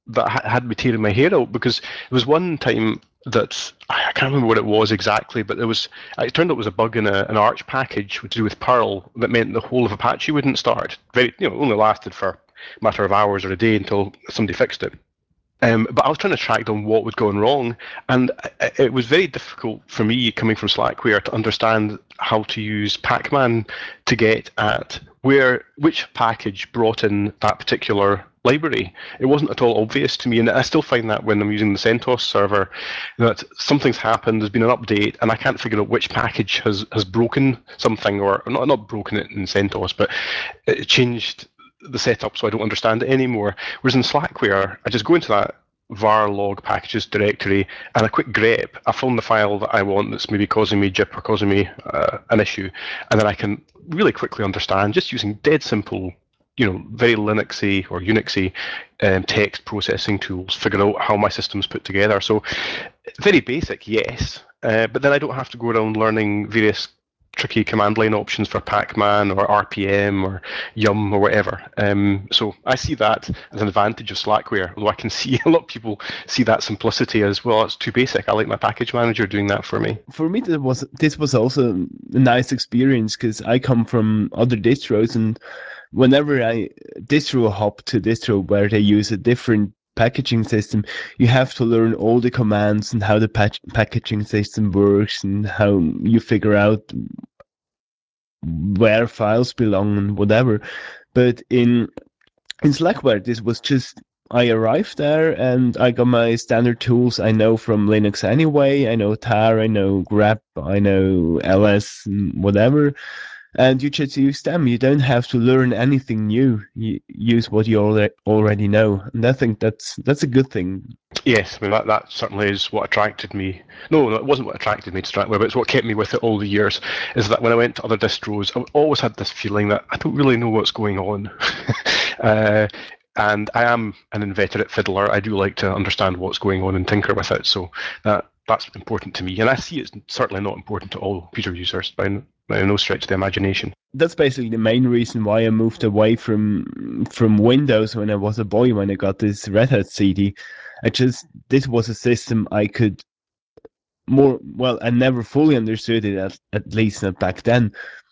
that had me tearing my hair out, because there was one time that I can't remember what it was exactly, but there was it turned out it was a bug in a, an Arch package to do with Perl that meant the whole of Apache wouldn't start. Very, you know, only lasted for a matter of hours or a day until somebody fixed it. Um, but I was trying to track down what was going wrong, and it was very difficult for me, coming from Slackware, to understand how to use Pacman to get at where which package brought in that particular library. It wasn't at all obvious to me, and I still find that when I'm using the CentOS server, that something's happened, there's been an update, and I can't figure out which package has, has broken something, or not, not broken it in CentOS, but it changed the setup so I don't understand it anymore. Whereas in Slackware, I just go into that var log packages directory and a quick grep, I found the file that I want that's maybe causing me jip or causing me uh, an issue, and then I can really quickly understand, just using dead simple, you know, very Linuxy or Unixy um, text processing tools, figure out how my system's put together. So very basic, yes, uh, but then I don't have to go around learning various tricky command line options for Pacman or R P M or Yum or whatever. Um, so I see that as an advantage of Slackware, although I can see a lot of people see that simplicity as, well, it's too basic. I like my package manager doing that for me. For me, that was this was also a nice experience because I come from other distros, and whenever I distro hop to distro where they use a different packaging system, you have to learn all the commands and how the patch- packaging system works and how you figure out where files belong and whatever. But in in Slackware, this was just I arrived there and I got my standard tools I know from Linux anyway. I know tar, I know grep, I know ls, and whatever. And you just use them. You don't have to learn anything new. You use what you already know, and I think that's that's a good thing. Yes, I mean that, that certainly is what attracted me. No, it wasn't what attracted me to Slackware, but it's what kept me with it all the years. Is that when I went to other distros, I always had this feeling that I don't really know what's going on. uh, and I am an inveterate fiddler. I do like to understand what's going on and tinker with it. So that that's important to me, and I see it's certainly not important to all computer users by, by no stretch of the imagination. That's basically the main reason why I moved away from from Windows when I was a boy. When I got this Red Hat C D, I just this was a system I could more well. I never fully understood it, at, at least not back then.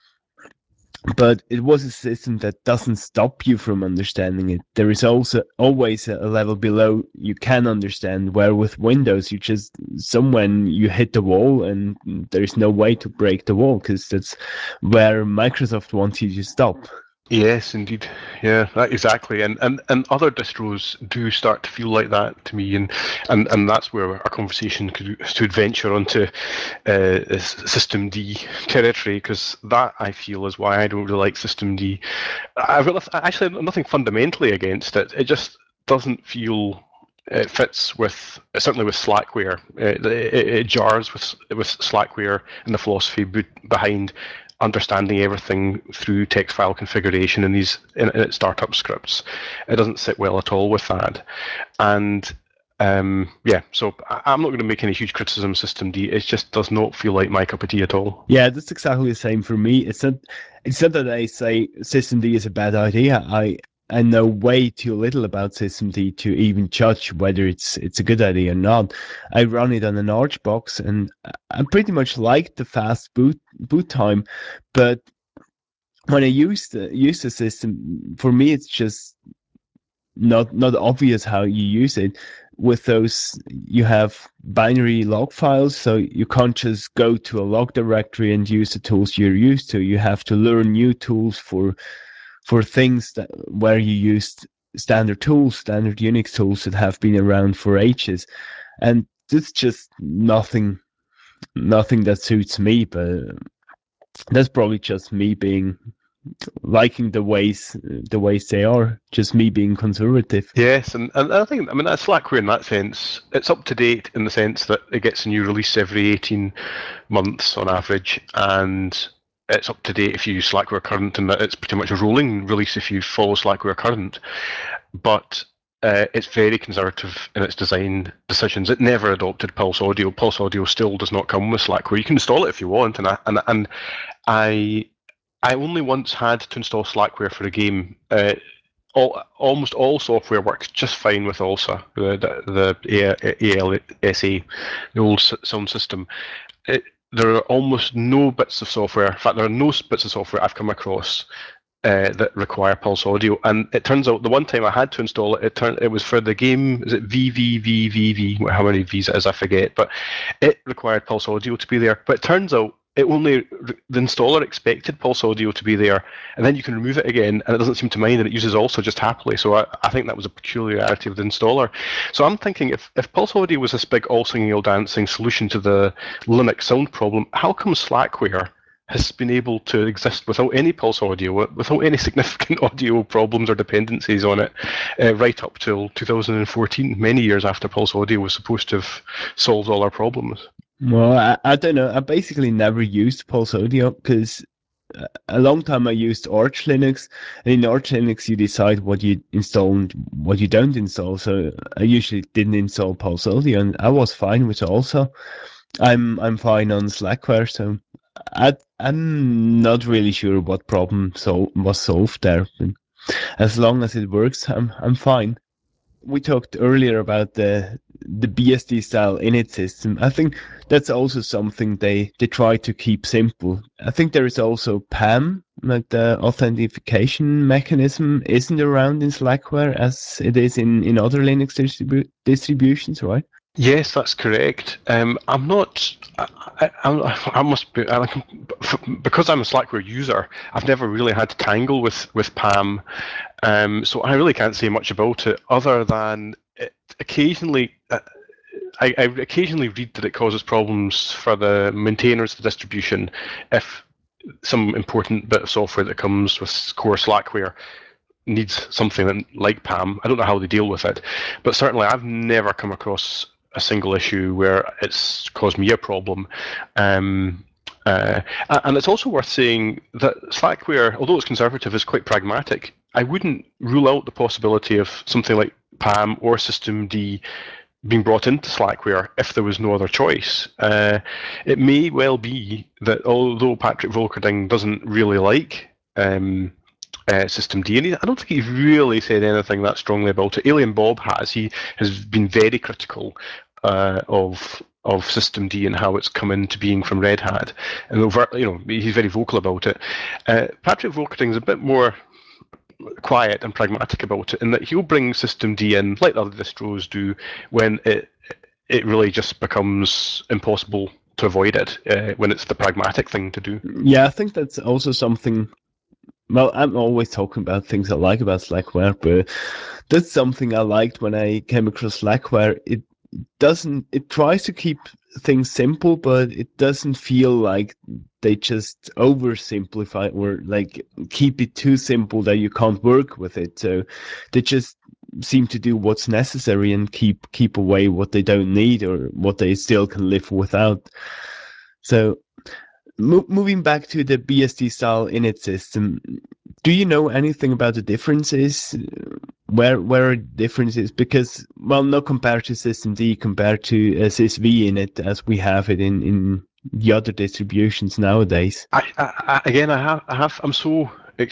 But it was a system that doesn't stop you from understanding it. There is also always a level below you can understand, where with Windows, you just, somewhere you hit the wall and there's no way to break the wall because that's where Microsoft wants you to stop. Yes, indeed. Yeah, that, exactly. And, and and other distros do start to feel like that to me, and and, and that's where our conversation could should venture onto uh, System D territory, because that, I feel, is why I don't really like System D. I've got actually nothing fundamentally against it. It just doesn't feel it fits with, certainly with Slackware. It, it, it jars with with Slackware and the philosophy behind understanding everything through text file configuration in these in, in its startup scripts. It doesn't sit well at all with that, and um, yeah, so I'm not going to make any huge criticism of System D. It just does not feel like my cup of tea at all. Yeah, that's exactly the same for me. It's not it's not that I say System D is a bad idea. I I know way too little about System D to even judge whether it's it's a good idea or not. I run it on an Arch box, and I pretty much like the fast boot boot time, but when I use the use the system, for me it's just not not obvious how you use it. With those, you have binary log files, so you can't just go to a log directory and use the tools you're used to. You have to learn new tools for for things that where you used standard tools, standard Unix tools that have been around for ages, and it's just nothing nothing that suits me. But that's probably just me being liking the ways the ways they are, just me being conservative. Yes, and, and I think, I mean, that's Slackware in that sense. It's up to date in the sense that it gets a new release every eighteen months on average, and it's up to date if you use Slackware Current, and that it's pretty much a rolling release if you follow Slackware Current. But uh, it's very conservative in its design decisions. It never adopted Pulse Audio. Pulse Audio still does not come with Slackware. You can install it if you want, and I, and, and I I only once had to install Slackware for a game. Uh, all almost all software works just fine with ALSA, the the, the A L S A, the old sound system. It, there are almost no bits of software. In fact, there are no bits of software I've come across uh, that require Pulse Audio. And it turns out the one time I had to install it, it turned it was for the game. Is it V V V V V? How many V's it is, I forget. But it required Pulse Audio to be there. But it turns out it only the installer expected Pulse Audio to be there, and then you can remove it again, and it doesn't seem to mind, and it uses ALSA just happily. So I, I think that was a peculiarity of the installer. So I'm thinking if, if Pulse Audio was this big all singing all dancing solution to the Linux sound problem, how come Slackware has been able to exist without any Pulse Audio, without any significant audio problems or dependencies on it, uh, right up till two thousand fourteen, many years after Pulse Audio was supposed to have solved all our problems? Well, I, I don't know. I basically never used Pulse Audio because a long time I used Arch Linux, and in Arch Linux you decide what you install and what you don't install. So I usually didn't install Pulse Audio, and I was fine with ALSA. I'm I'm fine on Slackware, so I I'm not really sure what problem so was solved there. But as long as it works, I'm I'm fine. We talked earlier about the the B S D style init system. I think that's also something they they try to keep simple. I think there is also P A M, like the authentication mechanism, isn't around in Slackware as it is in in other Linux distribu- distributions, right? Yes, that's correct. Um, I'm not. I, I, I must be I, because I'm a Slackware user. I've never really had to tangle with with P A M, um, so I really can't say much about it other than it occasionally. Uh, I, I occasionally read that it causes problems for the maintainers of the distribution if some important bit of software that comes with core Slackware needs something like P A M. I don't know how they deal with it, but certainly I've never come across a single issue where it's caused me a problem. Um, uh, and it's also worth saying that Slackware, although it's conservative, is quite pragmatic. I wouldn't rule out the possibility of something like P A M or Systemd being brought into Slackware if there was no other choice. Uh, it may well be that although Patrick Volkerding doesn't really like um, uh, Systemd, and he, I don't think he's really said anything that strongly about it. Alien Bob has. He has been very critical uh, of of Systemd and how it's come into being from Red Hat, and overtly, you know, he's very vocal about it. Uh, Patrick Volkerding is a bit more quiet and pragmatic about it, in that he'll bring Systemd in like the other distros do when it it really just becomes impossible to avoid it, uh, when it's the pragmatic thing to do. Yeah, I think that's also something. Well, I'm always talking about things I like about Slackware, but that's something I liked when I came across Slackware. It doesn't. It tries to keep things simple, but it doesn't feel like they just oversimplify or like keep it too simple that you can't work with it. So they just seem to do what's necessary and keep keep away what they don't need or what they still can live without. So Mo- moving back to the B S D style init system, do you know anything about the differences? Where where are differences? Because, well, not compared to Systemd, compared to uh, sysv init as we have it in, in the other distributions nowadays. I, I, I again, I have, I have, I'm so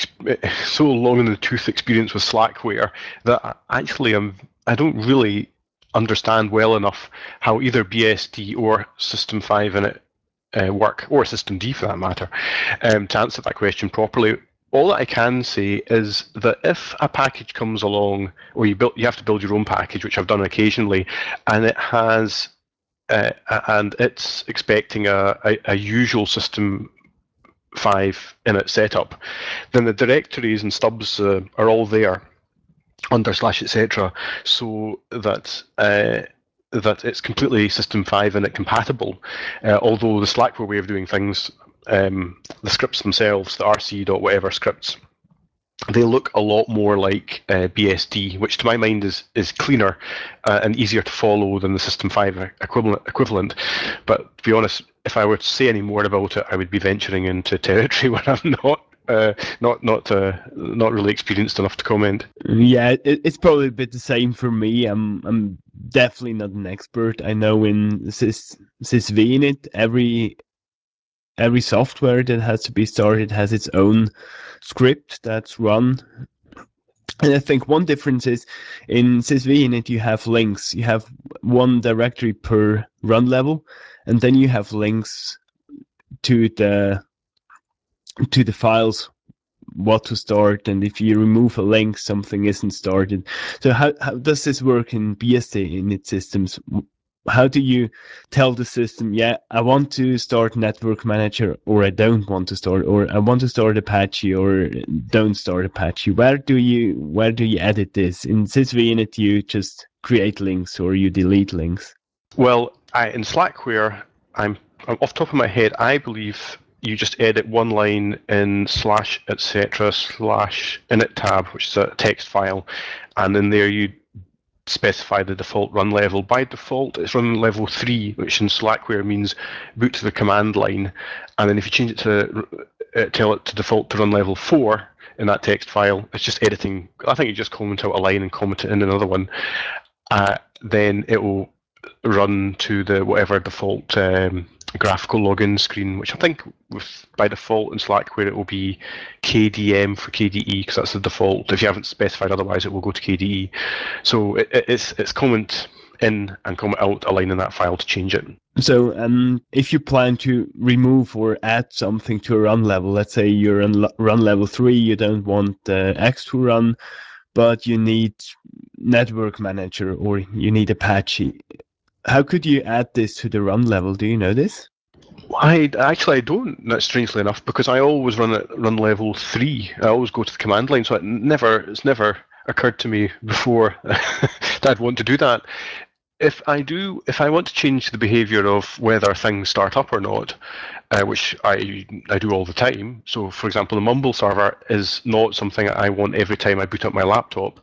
so long in the tooth experience with Slackware that I, actually I'm, I don't really understand well enough how either B S D or System five init uh, work, or Systemd for that matter, um, to answer that question properly. All that I can say is that if a package comes along, or you build, you have to build your own package, which I've done occasionally, and it has, uh, and it's expecting a, a, a usual System five init setup, then the directories and stubs uh, are all there under slash etc, so that uh, that it's completely System five init compatible. Uh, although the Slackware way of doing things, um, the scripts themselves, the rc dot whatever scripts, they look a lot more like uh, B S D, which to my mind is is cleaner uh, and easier to follow than the System five equivalent. Equivalent. But to be honest, if I were to say any more about it, I would be venturing into territory where I'm not uh, not not uh, not really experienced enough to comment. Yeah, it, it's probably a bit the same for me. I'm I'm definitely not an expert. I know in sys sysv init, every every software that has to be started has its own script that's run And I think one difference is in sysvinit you have links. You have one directory per run level, and then you have links to the to the files, what to start, and if you remove a link, something isn't started. So how how does this work in B S D init systems? How do you tell the system, yeah, I want to start Network Manager, or I don't want to start, or I want to start Apache, or don't start Apache? Where do you where do you edit this? In sysvinit, you just create links or you delete links. Well, I, in Slackware, I'm, I'm off the top of my head, I believe you just edit one line in slash etc slash init tab, which is a text file, and in there you specify the default run level. By default, it's run level three, which in Slackware means boot to the command line. And then if you change it to uh, tell it to default to run level four in that text file, it's just editing. I think you just comment out a line and comment it in another one. Uh, then it will run to the whatever default um, graphical login screen, which I think with, by default in Slackware it will be K D M for K D E, because that's the default. If you haven't specified otherwise, it will go to K D E. So it, it's it's comment in and comment out a line in that file to change it. So um, if you plan to remove or add something to a run level, let's say you're on run level three, you don't want uh, X to run, but you need Network Manager or you need Apache. How could you add this to the run level? Do you know this? I actually I don't. Strangely enough, because I always run at run level three. I always go to the command line, so it never it's never occurred to me before that I'd want to do that. If I do, if I want to change the behavior of whether things start up or not, uh, which I I do all the time. So, for example, the Mumble server is not something I want every time I boot up my laptop.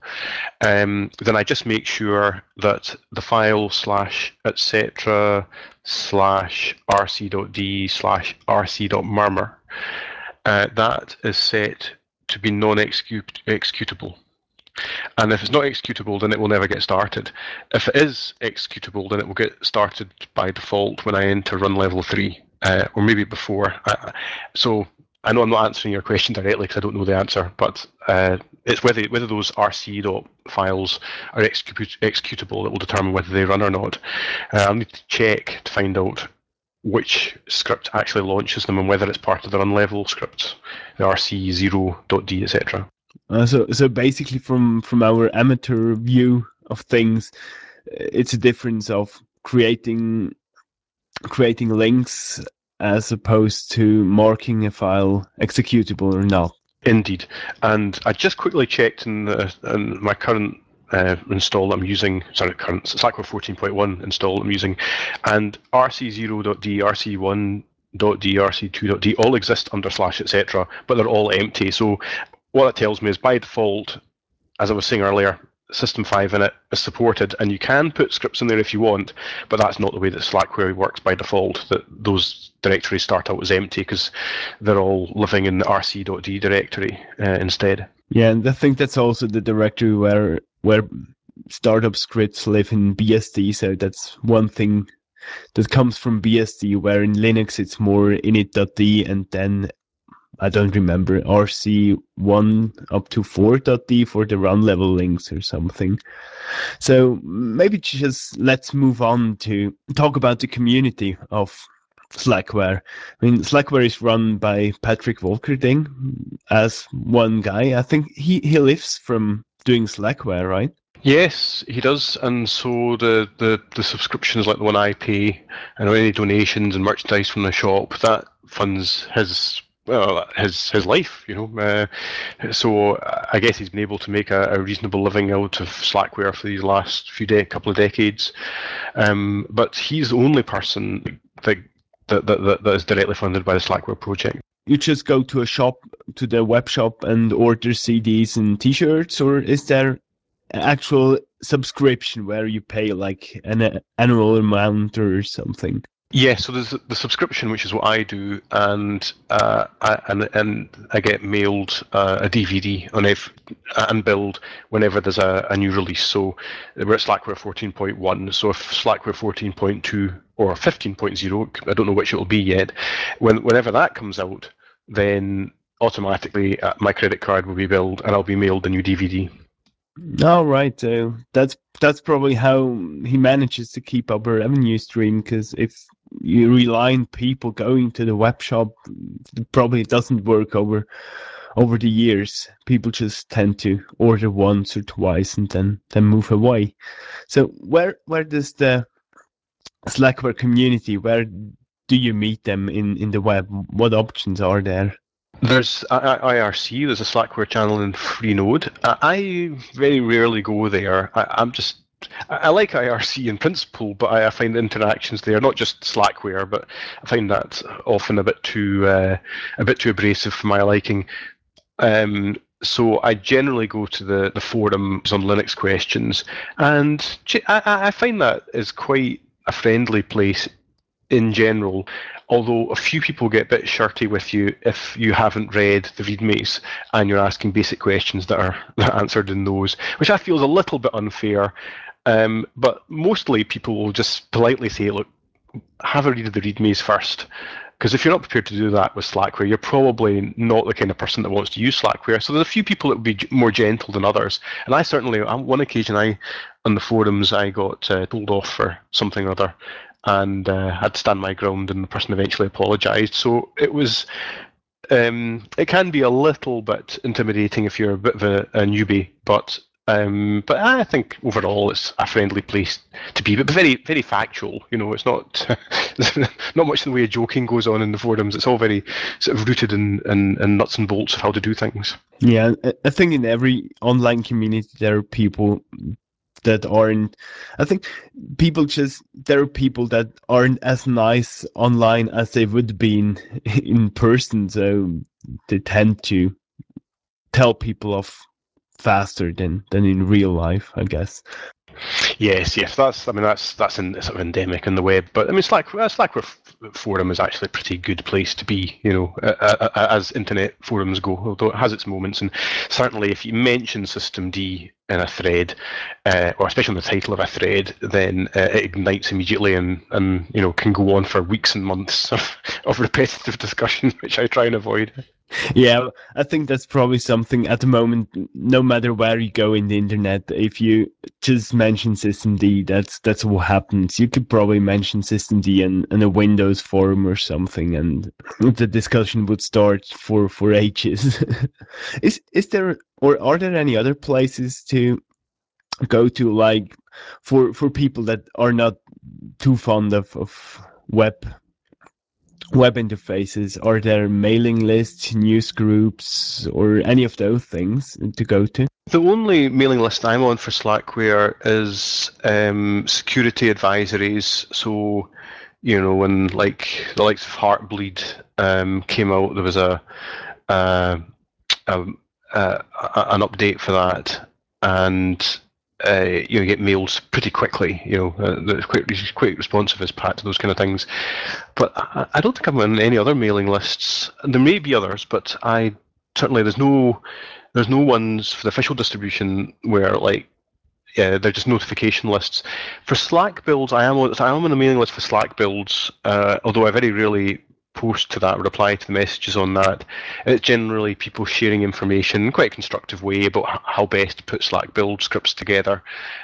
Um, then I just make sure that the file slash etc slash rc.d slash rc.murmur uh, that is set to be non-executable. And if it's not executable, then it will never get started. If it is executable, then it will get started by default when I enter run level three, uh, or maybe before. Uh, so I know I'm not answering your question directly because I don't know the answer, but uh, it's whether whether those R C dot files are execute, executable that will determine whether they run or not. Uh, I'll need to check to find out which script actually launches them and whether it's part of the run level scripts, the R C zero dot d, et cetera. Uh, so, so basically, from from our amateur view of things, it's a difference of creating creating links as opposed to marking a file executable or not. Indeed, and I just quickly checked in, the, in my current uh, install that I'm using, sorry, current Slackware fourteen point one install I'm using, and R C zero dot d, R C one dot d, R C two dot d all exist under slash et cetera, but they're all empty. So what that tells me is by default, as I was saying earlier, System five in it is supported, and you can put scripts in there if you want, but that's not the way that Slackware works by default, that those directories start out as empty because they're all living in the R C dot d directory uh, instead. Yeah, and I think that's also the directory where where startup scripts live in B S D, so that's one thing that comes from B S D, where in Linux it's more init.d and then I don't remember, R C one up to four dot d for the run level links or something. So maybe just let's move on to talk about the community of Slackware. I mean, Slackware is run by Patrick Volkerding as one guy. I think he, he lives from doing Slackware, right? Yes, he does, and so the, the, the subscriptions like the one I pay, and any donations and merchandise from the shop, that funds his well his his life, you know. Uh, so I guess he's been able to make a, a reasonable living out of Slackware for these last few de- couple of decades. Um, but he's the only person that that, that that is directly funded by the Slackware project. You just go to a shop, to the web shop, and order C Ds and T-shirts, or is there actual subscription where you pay like an annual amount or something? Yeah, so there's the subscription, which is what I do, and uh, I, and and I get mailed uh, a D V D on every and billed whenever there's a, a new release. So we're at Slackware fourteen point one. So if Slackware fourteen point two or fifteen point oh, I don't know which it will be yet. When whenever that comes out, then automatically uh, my credit card will be billed, and I'll be mailed the new D V D. All right, so that's that's probably how he manages to keep up a revenue stream. Because if you rely on people going to the web shop, it probably doesn't work over over the years. People just tend to order once or twice and then then move away. So where where does the Slackware community, where do you meet them in in the web? What options are there? There's I R C, there's a Slackware channel in Freenode. I very rarely go there. I, I'm just, I like I R C in principle, but I find the interactions there, not just Slackware, but I find that often a bit too, uh, a bit too abrasive for my liking. Um, so I generally go to the, the forums on Linux questions, and I, I find that is quite a friendly place in general, although a few people get a bit shirty with you if you haven't read the readmes and you're asking basic questions that are, that are answered in those, which I feel is a little bit unfair. Um, but mostly people will just politely say, look, have a read of the readmes first. Because if you're not prepared to do that with Slackware, you're probably not the kind of person that wants to use Slackware. So there's a few people that would be more gentle than others. And I certainly, on one occasion, I on the forums, I got uh, told off for something or other, and uh, had to stand my ground, and the person eventually apologised. So it was, um, it can be a little bit intimidating if you're a bit of a, a newbie, but um, but I think overall it's a friendly place to be, but very very factual. You know, it's not not much in the way of joking goes on in the forums. It's all very sort of rooted in, in, in nuts and bolts of how to do things. Yeah, I think in every online community there are people that aren't. I think people just there are people that aren't as nice online as they would be in, in person, so they tend to tell people off faster than than in real life, I guess. Yes, yes, that's. I mean, that's that's in, sort of endemic in the web. But I mean, Slack, Slackware forum is actually a pretty good place to be. You know, uh, uh, as internet forums go, although it has its moments. And certainly, if you mention systemd in a thread, uh, or especially in the title of a thread, then uh, it ignites immediately, and and you know can go on for weeks and months of, of repetitive discussion, which I try and avoid. Yeah, I think that's probably something at the moment. No matter where you go in the internet, if you just mention systemd, that's that's what happens. You could probably mention systemd in, in a Windows forum or something, and the discussion would start for for ages. is is there or are there any other places to go to, like for for people that are not too fond of of web web interfaces? Are there mailing lists, news groups, or any of those things to go to? The only mailing list I'm on for Slackware is um, security advisories. So, you know, when like the likes of Heartbleed um, came out, there was a, uh, a, a, an update for that, and uh, you know, get mails pretty quickly. You know, uh, it's quite quite responsive as Pat to those kind of things. But I, I don't think I'm on any other mailing lists. There may be others, but I certainly there's no there's no ones for the official distribution where like yeah, they're just notification lists. For Slack builds, I am on, I am on a mailing list for Slack builds, uh, although I very rarely post to that or reply to the messages on that. It's generally people sharing information in quite a constructive way about how best to put Slack build scripts together.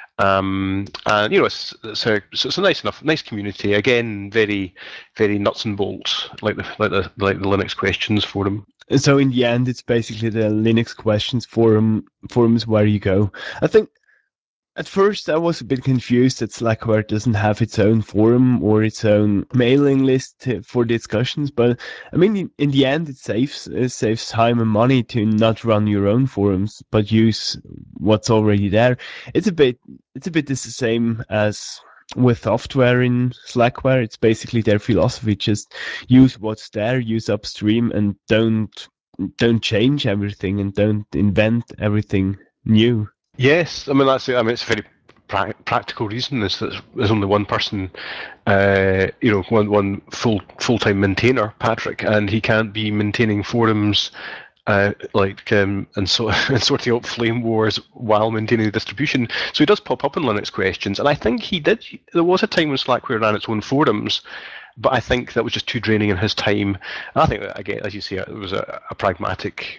Um, and you know, it's, it's a so it's a nice enough, nice community. Again, very, very nuts and bolts, like the like the like the Linux questions forum. So in the end, it's basically the Linux questions forum forums where you go. I think at first I was a bit confused that Slackware doesn't have its own forum or its own mailing list for discussions, but I mean, in the end, it saves it saves time and money to not run your own forums, but use what's already there. It's a bit it's a bit the same as with software in Slackware. It's basically their philosophy: just use what's there, use upstream, and don't don't change everything and don't invent everything new. Yes, I mean that's it. I mean it's a very pra- practical reason is that there's only one person, uh, you know, one one full full time maintainer, Patrick, and he can't be maintaining forums, uh, like um, and so and sorting out flame wars while maintaining the distribution. So he does pop up in Linux questions, and I think he did. There was a time when Slackware ran its own forums. But I think that was just too draining in his time. And I think, again, as you say, it was a, a pragmatic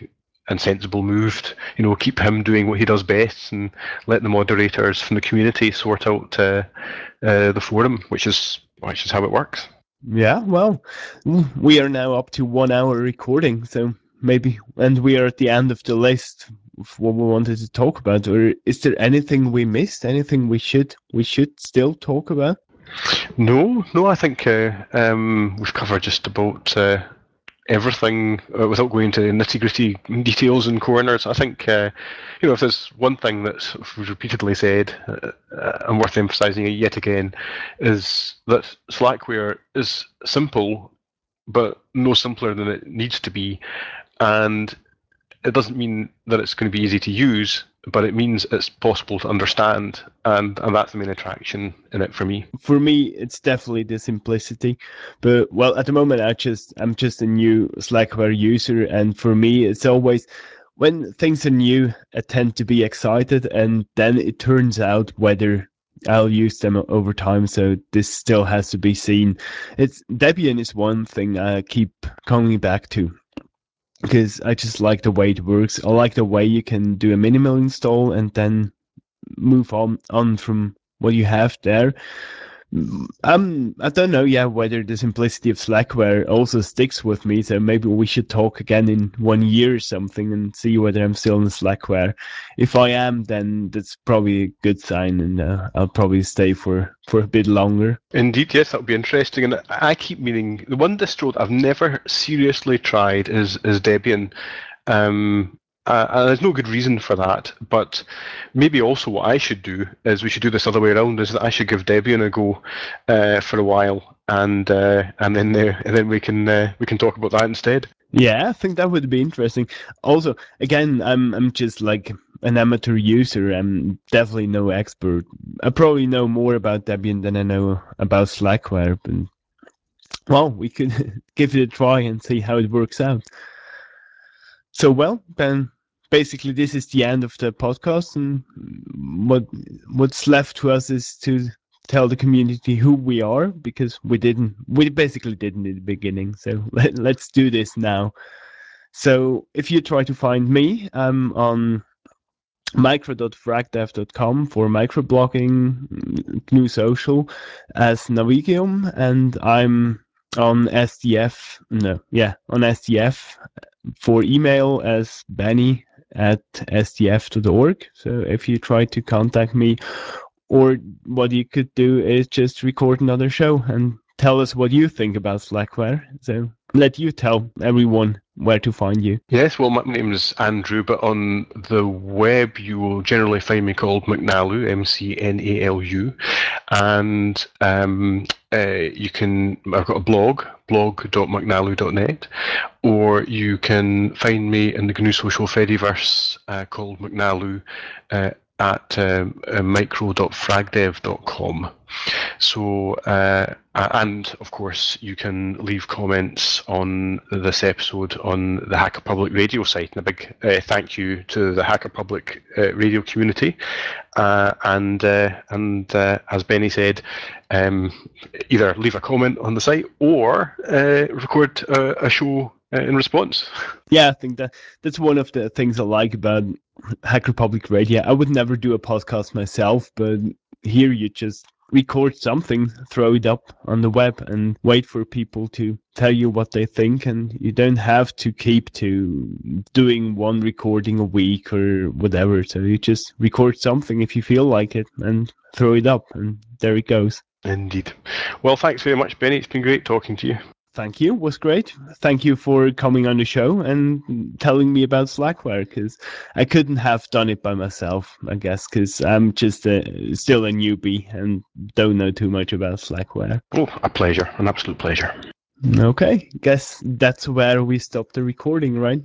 and sensible move. To, you know, keep him doing what he does best, and let the moderators from the community sort out uh, uh, the forum, which is which is how it works. Yeah, well, we are now up to one hour recording, so maybe, and we are at the end of the list of what we wanted to talk about. Or is there anything we missed? Anything we should we should still talk about? No, no, I think uh, um, we've covered just about uh, everything uh, without going into nitty gritty details and corners. I think uh, you know, if there's one thing that's repeatedly said uh, uh, and worth emphasising yet again, is that Slackware is simple, but no simpler than it needs to be, and it doesn't mean that it's going to be easy to use, but it means it's possible to understand, and, and that's the main attraction in it for me. For me, it's definitely the simplicity. But well, at the moment, I just I'm just a new Slackware user, and for me, it's always when things are new, I tend to be excited, and then it turns out whether I'll use them over time. So this still has to be seen. It's Debian is one thing I keep coming back to, because I just like the way it works. I like the way you can do a minimal install and then move on on from what you have there. Um, I don't know, yeah, whether the simplicity of Slackware also sticks with me. So maybe we should talk again in one year or something and see whether I'm still in Slackware. If I am, then that's probably a good sign, and uh, I'll probably stay for, for a bit longer. Indeed, yes, that would be interesting. And I keep meaning the one distro that I've never seriously tried is is Debian. Um, uh, and there's no good reason for that, but maybe also what I should do is we should do this other way around. Is that I should give Debian a go uh, for a while, and uh, and then uh, and then we can uh, we can talk about that instead. Yeah, I think that would be interesting. Also, again, I'm I'm just like an amateur user. I'm definitely no expert. I probably know more about Debian than I know about Slackware, but well, we could give it a try and see how it works out. So, well, then basically this is the end of the podcast, and what what's left to us is to tell the community who we are, because we didn't we basically didn't in the beginning. So let, let's do this now. So if you try to find me, I'm on micro dot fragdev dot com for microblogging, G N U Social as Navigium, and I'm on S D F, no, yeah, on S D F for email as Benny at S D F dot org. So if you try to contact me, or what you could do is just record another show and tell us what you think about Slackware. So let you tell everyone where to find you. Yes, well, my name is Andrew, but on the web you will generally find me called McNalu, M C N A L U, and um, uh, you can. I've got a blog, blog dot mcnalu dot net, or you can find me in the G N U Social Fediverse uh, called McNalu uh, at um, uh, micro dot fragdev dot com. So, uh, and of course, you can leave comments on this episode on the Hacker Public Radio site. And a big uh, thank you to the Hacker Public uh, Radio community. Uh, and uh, and uh, as Benny said, um, either leave a comment on the site or uh, record a, a show uh, in response. Yeah, I think that that's one of the things I like about Hacker Public Radio. I would never do a podcast myself, but here you just record something, throw it up on the web, and wait for people to tell you what they think. And you don't have to keep to doing one recording a week or whatever. So you just record something if you feel like it and throw it up, and there it goes. Indeed. Well, thanks very much, Benny. It's been great talking to you. Thank you. It was great. Thank you for coming on the show and telling me about Slackware, because I couldn't have done it by myself, I guess, because I'm just a, still a newbie and don't know too much about Slackware. Oh, a pleasure. An absolute pleasure. Okay. Guess that's where we stop the recording, right?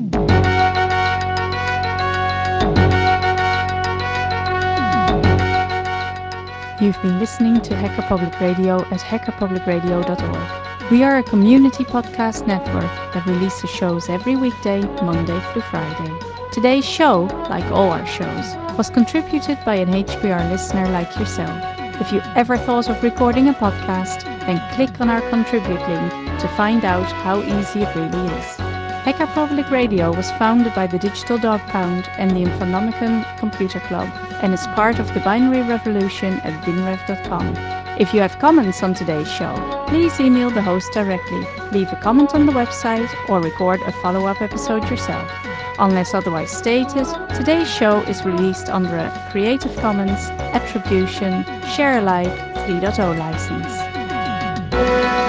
You've been listening to Hacker Public Radio at hacker public radio dot org. We are a community podcast network that releases shows every weekday, Monday through Friday. Today's show, like all our shows, was contributed by an H P R listener like yourself. If you ever thought of recording a podcast, then click on our contribute link to find out how easy it really is. Hacker Public Radio was founded by the Digital Dog Pound and the Infonomicon Computer Club and is part of the Binary Revolution at binrev dot com. If you have comments on today's show, please email the host directly, leave a comment on the website, or record a follow-up episode yourself. Unless otherwise stated, today's show is released under a Creative Commons Attribution Share Alike three point oh license.